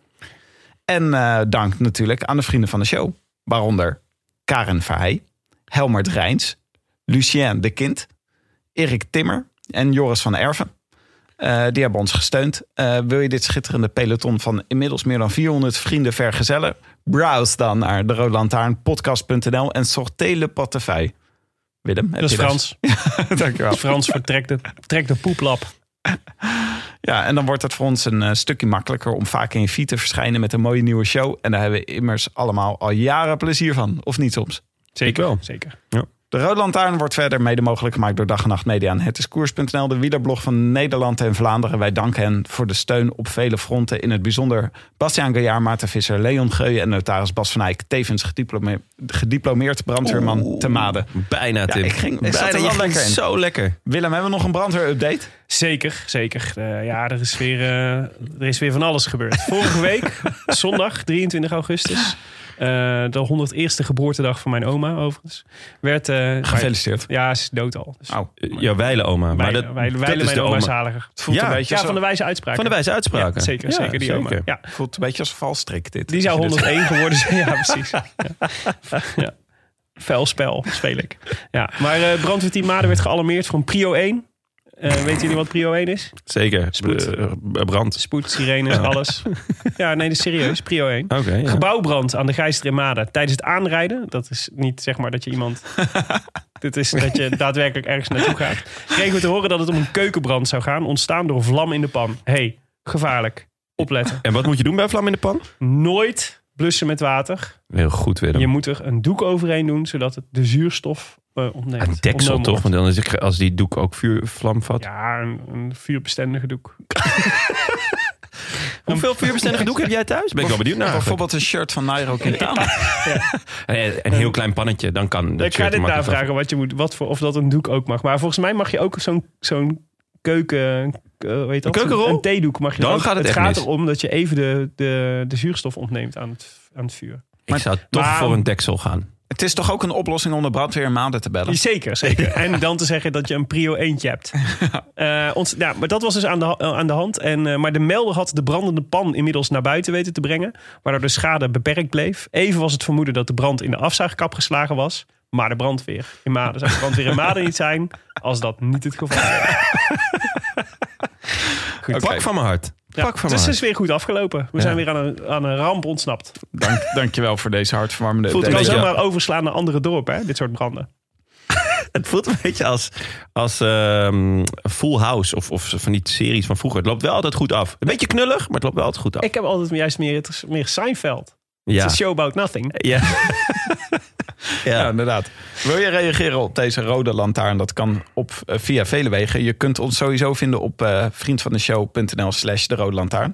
En uh, dank natuurlijk aan de vrienden van de show. Waaronder Karen Verheij, Helmert Rijns, Lucien de Kind, Erik Timmer en Joris van Erven. Uh, die hebben ons gesteund. Uh, wil je dit schitterende peloton van inmiddels meer dan vierhonderd vrienden vergezellen? Browse dan naar de Rode Lantaarn podcast punt n l en sortez le portefeuille. Willem, heb dat is je Frans. Ja, dankjewel. Dat is Frans voor trek de, trek de poeplap. Ja, en dan wordt het voor ons een uh, stukje makkelijker om vaak in je feed te verschijnen met een mooie nieuwe show. En daar hebben we immers allemaal al jaren plezier van. Of niet soms? Zeker wel. Zeker. Ja. De Rode Lantaarn wordt verder mede mogelijk gemaakt door Dag en Nacht Media en Het is Koers punt n l, de wielerblog van Nederland en Vlaanderen. Wij danken hen voor de steun op vele fronten. In het bijzonder Bastiaan Gaillard, Maarten Visser, Leon Geuyen en notaris Bas van Eyck. Tevens gediplomeerd, gediplomeerd brandweerman Oeh, te Maden. Bijna, Tim. Ja, ik ging, bijna, er wel lekker in. Zo lekker. Willem, hebben we nog een brandweer-update? Zeker, zeker. Uh, ja, er is, weer, uh, er is weer van alles gebeurd. Vorige week, zondag drieëntwintig augustus... Uh, de honderdste geboortedag van mijn oma, overigens. Werd, uh, Gefeliciteerd. Mijn, ja, ze is dood al. Dus. Oh, jouw wijle oma. Maar dat, wijle, wijle dat is mijn de oma is oma. haliger. Het voelt ja, een beetje ja, zo... van de wijze uitspraken. Van de wijze uitspraken. Ja, zeker, ja, zeker die zeker. oma. Ja. Het voelt een beetje als valstrik dit. Die zou honderdéén geworden zijn. Ja, precies. Ja. Ja. Vuil spel speel ik. Ja. Maar uh, brandweerteam Maden werd gealarmeerd voor een prio één. Uh, weten jullie wat prio één is? Zeker. Spoed. Uh, brand. Spoed, sirenes, ja. alles. Ja, nee, dat is serieus. Prio één. Okay, ja. Gebouwbrand aan de Gijster in Maden tijdens het aanrijden. Dat is niet zeg maar dat je iemand... Dit is dat je daadwerkelijk ergens naartoe gaat. Kregen we te horen dat het om een keukenbrand zou gaan. Ontstaan door vlam in de pan. Hey, gevaarlijk. Opletten. En wat moet je doen bij vlam in de pan? Nooit blussen met water. Heel goed, Willem. Je moet er een doek overheen doen, zodat het de zuurstof uh, ontneemt. Een deksel toch? Want dan is het, als die doek ook vuurvlam vat. Ja, een, een vuurbestendige doek. Hoeveel vuurbestendige doek heb jij thuis? Ben ik wel benieuwd naar. Bijvoorbeeld een shirt van Nairo Quintana. Ja. Ja. Een heel klein pannetje, dan kan. Ik ga dit navragen wat je moet, wat voor, of dat een doek ook mag. Maar volgens mij mag je ook zo'n, zo'n keuken... Uh, weet dat? Een keukenrol? Een theedoek mag je Dan ook. gaat het het echt gaat mis. erom dat je even de, de, de zuurstof ontneemt aan het, aan het vuur. Ik zou toch maar- voor een deksel gaan. Het is toch ook een oplossing om de brandweer in Maanden te bellen? Zeker, zeker. En dan te zeggen dat je een prio eentje hebt. Uh, ons, ja, maar dat was dus aan de, aan de hand. En, uh, maar de melder had de brandende pan inmiddels naar buiten weten te brengen. Waardoor de schade beperkt bleef. Even was het vermoeden dat de brand in de afzuigkap geslagen was. Maar de brandweer in Maden zou de brandweer in Maden niet zijn als dat niet het geval was. Goed. Okay. Pak van mijn hart. Ja, Pak van dus mijn het is weer goed afgelopen. We Ja. zijn weer aan een, aan een ramp ontsnapt. Dank, dankjewel voor deze hartverwarmende Voelt Het een kan update. beetje- zomaar overslaan naar andere dorpen, hè, dit soort branden. Het voelt een beetje als, als um, Full House of, of van die series van vroeger. Het loopt wel altijd goed af. Een beetje knullig, maar het loopt wel altijd goed af. Ik heb altijd juist meer, het is meer Seinfeld. ja. Het is een show about nothing. Ja. Ja, ja. inderdaad. Wil je reageren op deze rode lantaarn? Dat kan op, uh, via vele wegen. Je kunt ons sowieso vinden op uh, vriendvandeshow.nl slash de rode lantaarn.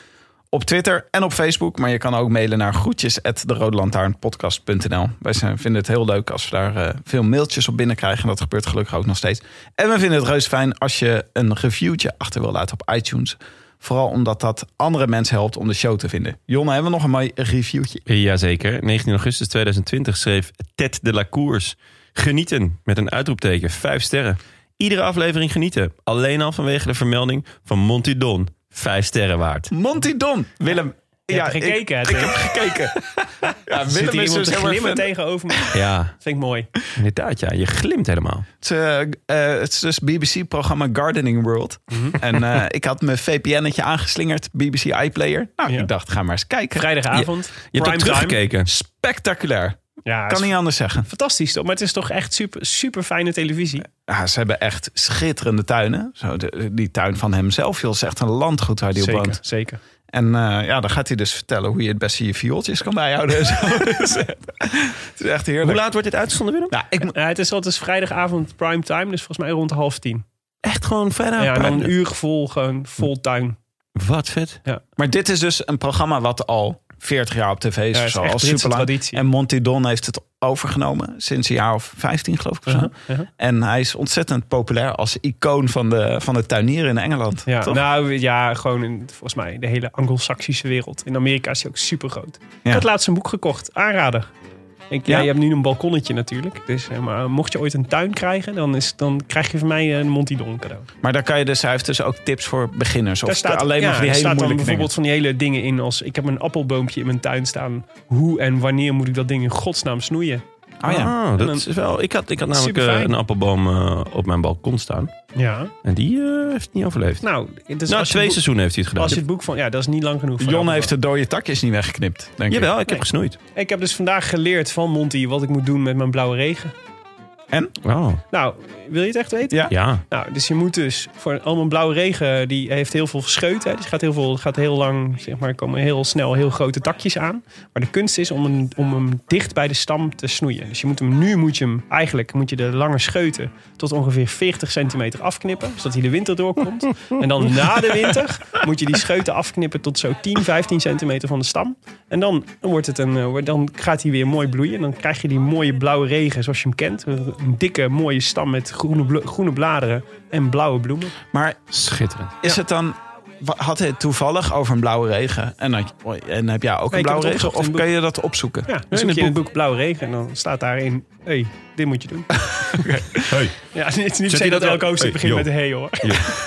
Op Twitter en op Facebook. Maar je kan ook mailen naar groetjes at de rode lantaarnpodcast punt n l. Wij zijn, vinden het heel leuk als we daar uh, veel mailtjes op binnenkrijgen. En dat gebeurt gelukkig ook nog steeds. En we vinden het reuze fijn als je een reviewtje achter wil laten op iTunes. Vooral omdat dat andere mensen helpt om de show te vinden. Jonne, hebben we nog een mooi reviewtje? Jazeker. negentien augustus tweeduizend twintig schreef Ted de la Cours. Genieten met een uitroepteken. Vijf sterren. Iedere aflevering genieten. Alleen al vanwege de vermelding van Monty Don. Vijf sterren waard. Monty Don. Willem. Je hebt gekeken, ik, hè, ik heb gekeken. Ja, Zit Willem hier is iemand dus te heel erg glimmen fan. tegenover me? Ja, Dat vind ik mooi. inderdaad. Ja. Je glimt helemaal. Het, uh, uh, het is dus B B C-programma Gardening World. Mhm. En uh, ik had mijn V P N'tje aangeslingerd, B B C iPlayer. Nou, Ja. ik dacht, ga maar eens kijken. Vrijdagavond. Je hebt ook primetime. teruggekeken. Spectaculair. Ja, Kan is niet anders zeggen. fantastisch toch? Maar het is toch echt super, super fijne televisie. Ja, ze hebben echt schitterende tuinen. Zo, de, die tuin van hemzelf, joh, is echt een landgoed waar die op Zeker, woont. zeker. En uh, ja, dan gaat hij dus vertellen hoe je het beste je viooltjes kan bijhouden. En zo. Dus, uh, het is echt heerlijk. Hoe laat wordt dit uitgezonden, Willem? Nou, ik, Ja, het is altijd vrijdagavond primetime, dus volgens mij rond half tien. Echt gewoon vrijdag. Ja, en dan een uur vol, gewoon vol tuin. Wat vet. maar dit is dus een programma wat al veertig jaar op tv is. Ja, of het is zo, echt al Britse superlang. traditie. En Monty Don heeft het overgenomen sinds een jaar of vijftien, geloof ik. Of zo. Uh-huh, uh-huh. En hij is ontzettend populair als icoon van de, van de tuinieren in Engeland. Ja, toch? nou ja, gewoon in, volgens mij de hele Anglo-Saxische wereld. In Amerika is hij ook super groot. Ja. Ik had laatst een boek gekocht, aanrader. Ik, ja, Ja? je hebt nu een balkonnetje natuurlijk. Dus, eh, maar mocht je ooit een tuin krijgen, dan, is, dan krijg je van mij een Monty Don cadeau. Maar daar kan je dus, hij heeft dus ook tips voor beginners. Of Daar staat, alleen maar ja, van die er hele staat dan moeilijke bijvoorbeeld van die hele dingen in als... Ik heb een appelboompje in mijn tuin staan. Hoe en wanneer moet ik dat ding in godsnaam snoeien? dingen. Oh ja. Ah, dat En is wel. Ik had, ik had namelijk Superfijn. uh, een appelboom uh, op mijn balkon staan. Ja. En die uh, heeft het niet overleefd. Nou, dus nou, als je twee het boek- seizoenen heeft hij het gedaan. Als je het boek van... Ja, dat is niet lang genoeg. voor Jon jou. heeft de dode takjes niet weggeknipt, denk ik. Jawel, ik heb Nee. gesnoeid. Ik heb dus vandaag geleerd van Monty wat ik moet doen met mijn blauwe regen. En? Oh. Nou, wil je het echt weten? Ja. Ja. Nou, dus je moet dus voor al mijn blauwe regen, die heeft heel veel gescheuten. Hè. Dus gaat heel veel, gaat heel lang, zeg maar, komen heel snel heel grote takjes aan. Maar de kunst is om hem, om hem dicht bij de stam te snoeien. Dus je moet hem nu moet je hem eigenlijk moet je de lange scheuten tot ongeveer veertig centimeter afknippen, zodat hij de winter doorkomt. En dan na de winter moet je die scheuten afknippen tot zo tien, vijftien centimeter van de stam. En dan wordt het een, uh, dan gaat hij weer mooi bloeien. En dan krijg je die mooie blauwe regen zoals je hem kent. Een dikke mooie stam met groene, bl- groene bladeren en blauwe bloemen. Maar Schitterend. is Ja. het dan... wa- Had hij het toevallig over een blauwe regen? En, dan, en heb jij ook Nee, een ik heb blauwe het regen? opgezocht in Of het kun je dat opzoeken? Ja, dan in zoek het je in het boek blauwe regen en dan staat daarin, hé, hey, dit moet je doen. Hey. Ja, het is niet Zet zeggen hij dat dat elk ook? hoofdstuk Hey, begint yo. met hey hoor.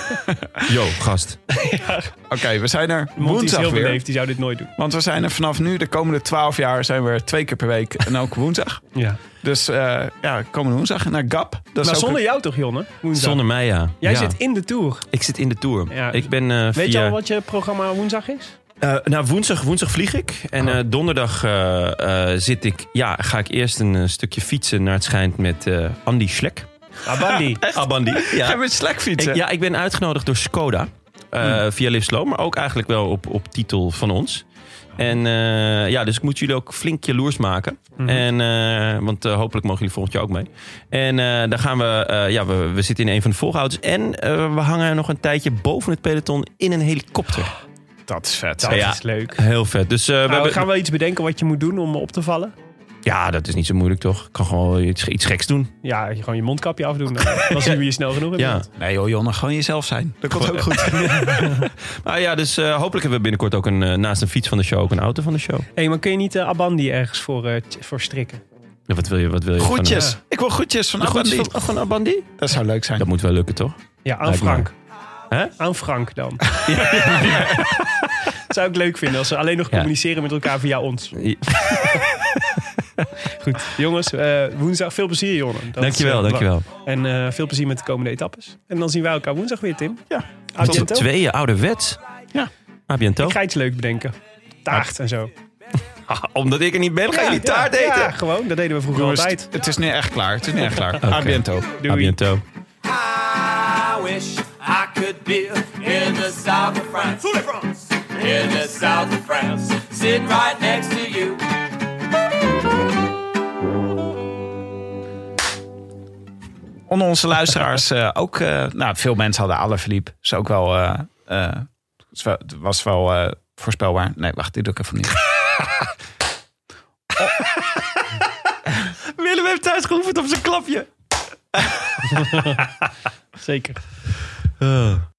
Yo, gast. Oké, we zijn er Monty is woensdag heel weer. beleefd, die zou dit nooit doen. Want we zijn er vanaf nu, de komende twaalf jaar, zijn we er twee keer per week. En ook woensdag. Ja. Dus uh, ja, komende woensdag naar Gap. Dat is Maar ook zonder jou toch, Jonne? Woensdag. Zonder mij, ja. Jij Ja. zit in de Tour. Ik zit in de Tour. Ja. Ik ben uh, Weet via... je al wat je programma woensdag is? Uh, nou, woensdag, woensdag vlieg ik. En uh, donderdag uh, uh, zit ik... Ja, ga ik eerst een uh, stukje fietsen naar het schijnt met uh, Andy Schlek. Abandi. Abandi. Ja. Ga je met Slack fietsen? Ik, ja, ik ben uitgenodigd door Skoda. Uh, Hmm. Via Live Slow. Maar ook eigenlijk wel op, op titel van ons. En uh, ja, dus ik moet jullie ook flink jaloers maken. Mhm. En, uh, want uh, hopelijk mogen jullie volgend jaar ook mee. En uh, dan gaan we... Uh, ja, we, we zitten in een van de volgauto's. En uh, we hangen nog een tijdje boven het peloton in een helikopter. Dat is vet. Dat Ja. is leuk. Heel vet. Dus uh, we Nou, hebben... gaan we iets bedenken wat je moet doen om op te vallen? Ja, dat is niet zo moeilijk, toch? Ik kan gewoon iets, iets geks doen. Ja, je gewoon je mondkapje afdoen. Dan, dan zien we je snel genoeg in Ja. beeld. Nee joh, Jonne, gewoon jezelf zijn. Dat komt ook goed. Nou ja, dus uh, hopelijk hebben we binnenkort ook een, uh, naast een fiets van de show ook een auto van de show. Hé, hey, maar kun je niet uh, Abandi ergens voor, uh, t- voor strikken? Ja, wat wil je? Wat wil je Groetjes. Van, uh, Ik wil groetjes van de Abandi. groetjes van, van Abandi? Dat zou leuk zijn. Dat moet wel lukken, toch? Ja, aan Lijkt Frank. Hè? Aan Frank dan. Dat zou ik leuk vinden als ze alleen nog Ja. communiceren met elkaar via ons. Ja. Goed, jongens, uh, woensdag veel plezier, Jonne. Dat Dankjewel, is, uh, dankjewel. En uh, veel plezier met de komende etappes. En dan zien wij elkaar woensdag weer, Tim. Ja. A Met z'n biento. tweeën, ouderwets. Ja. A biento. Ik ga iets leuk bedenken. Taart en zo. Ah, omdat ik er niet ben, ga je die taart ja, eten? Ja, gewoon. Dat deden we vroeger Jongens, altijd. het is nu echt klaar. Het is nu echt klaar. Oké. A biento. Doei. A biento. I wish I could be in the south of France. In the south of France. Sitting right next to you. Onder onze luisteraars uh, ook... Uh, nou, veel mensen hadden Alaphilippe. Is ook wel... Uh, uh, het was wel uh, voorspelbaar. Nee, wacht. Dit doe ik even niet. oh. Willem heeft thuis geoefend op zijn klapje. Zeker. Uh.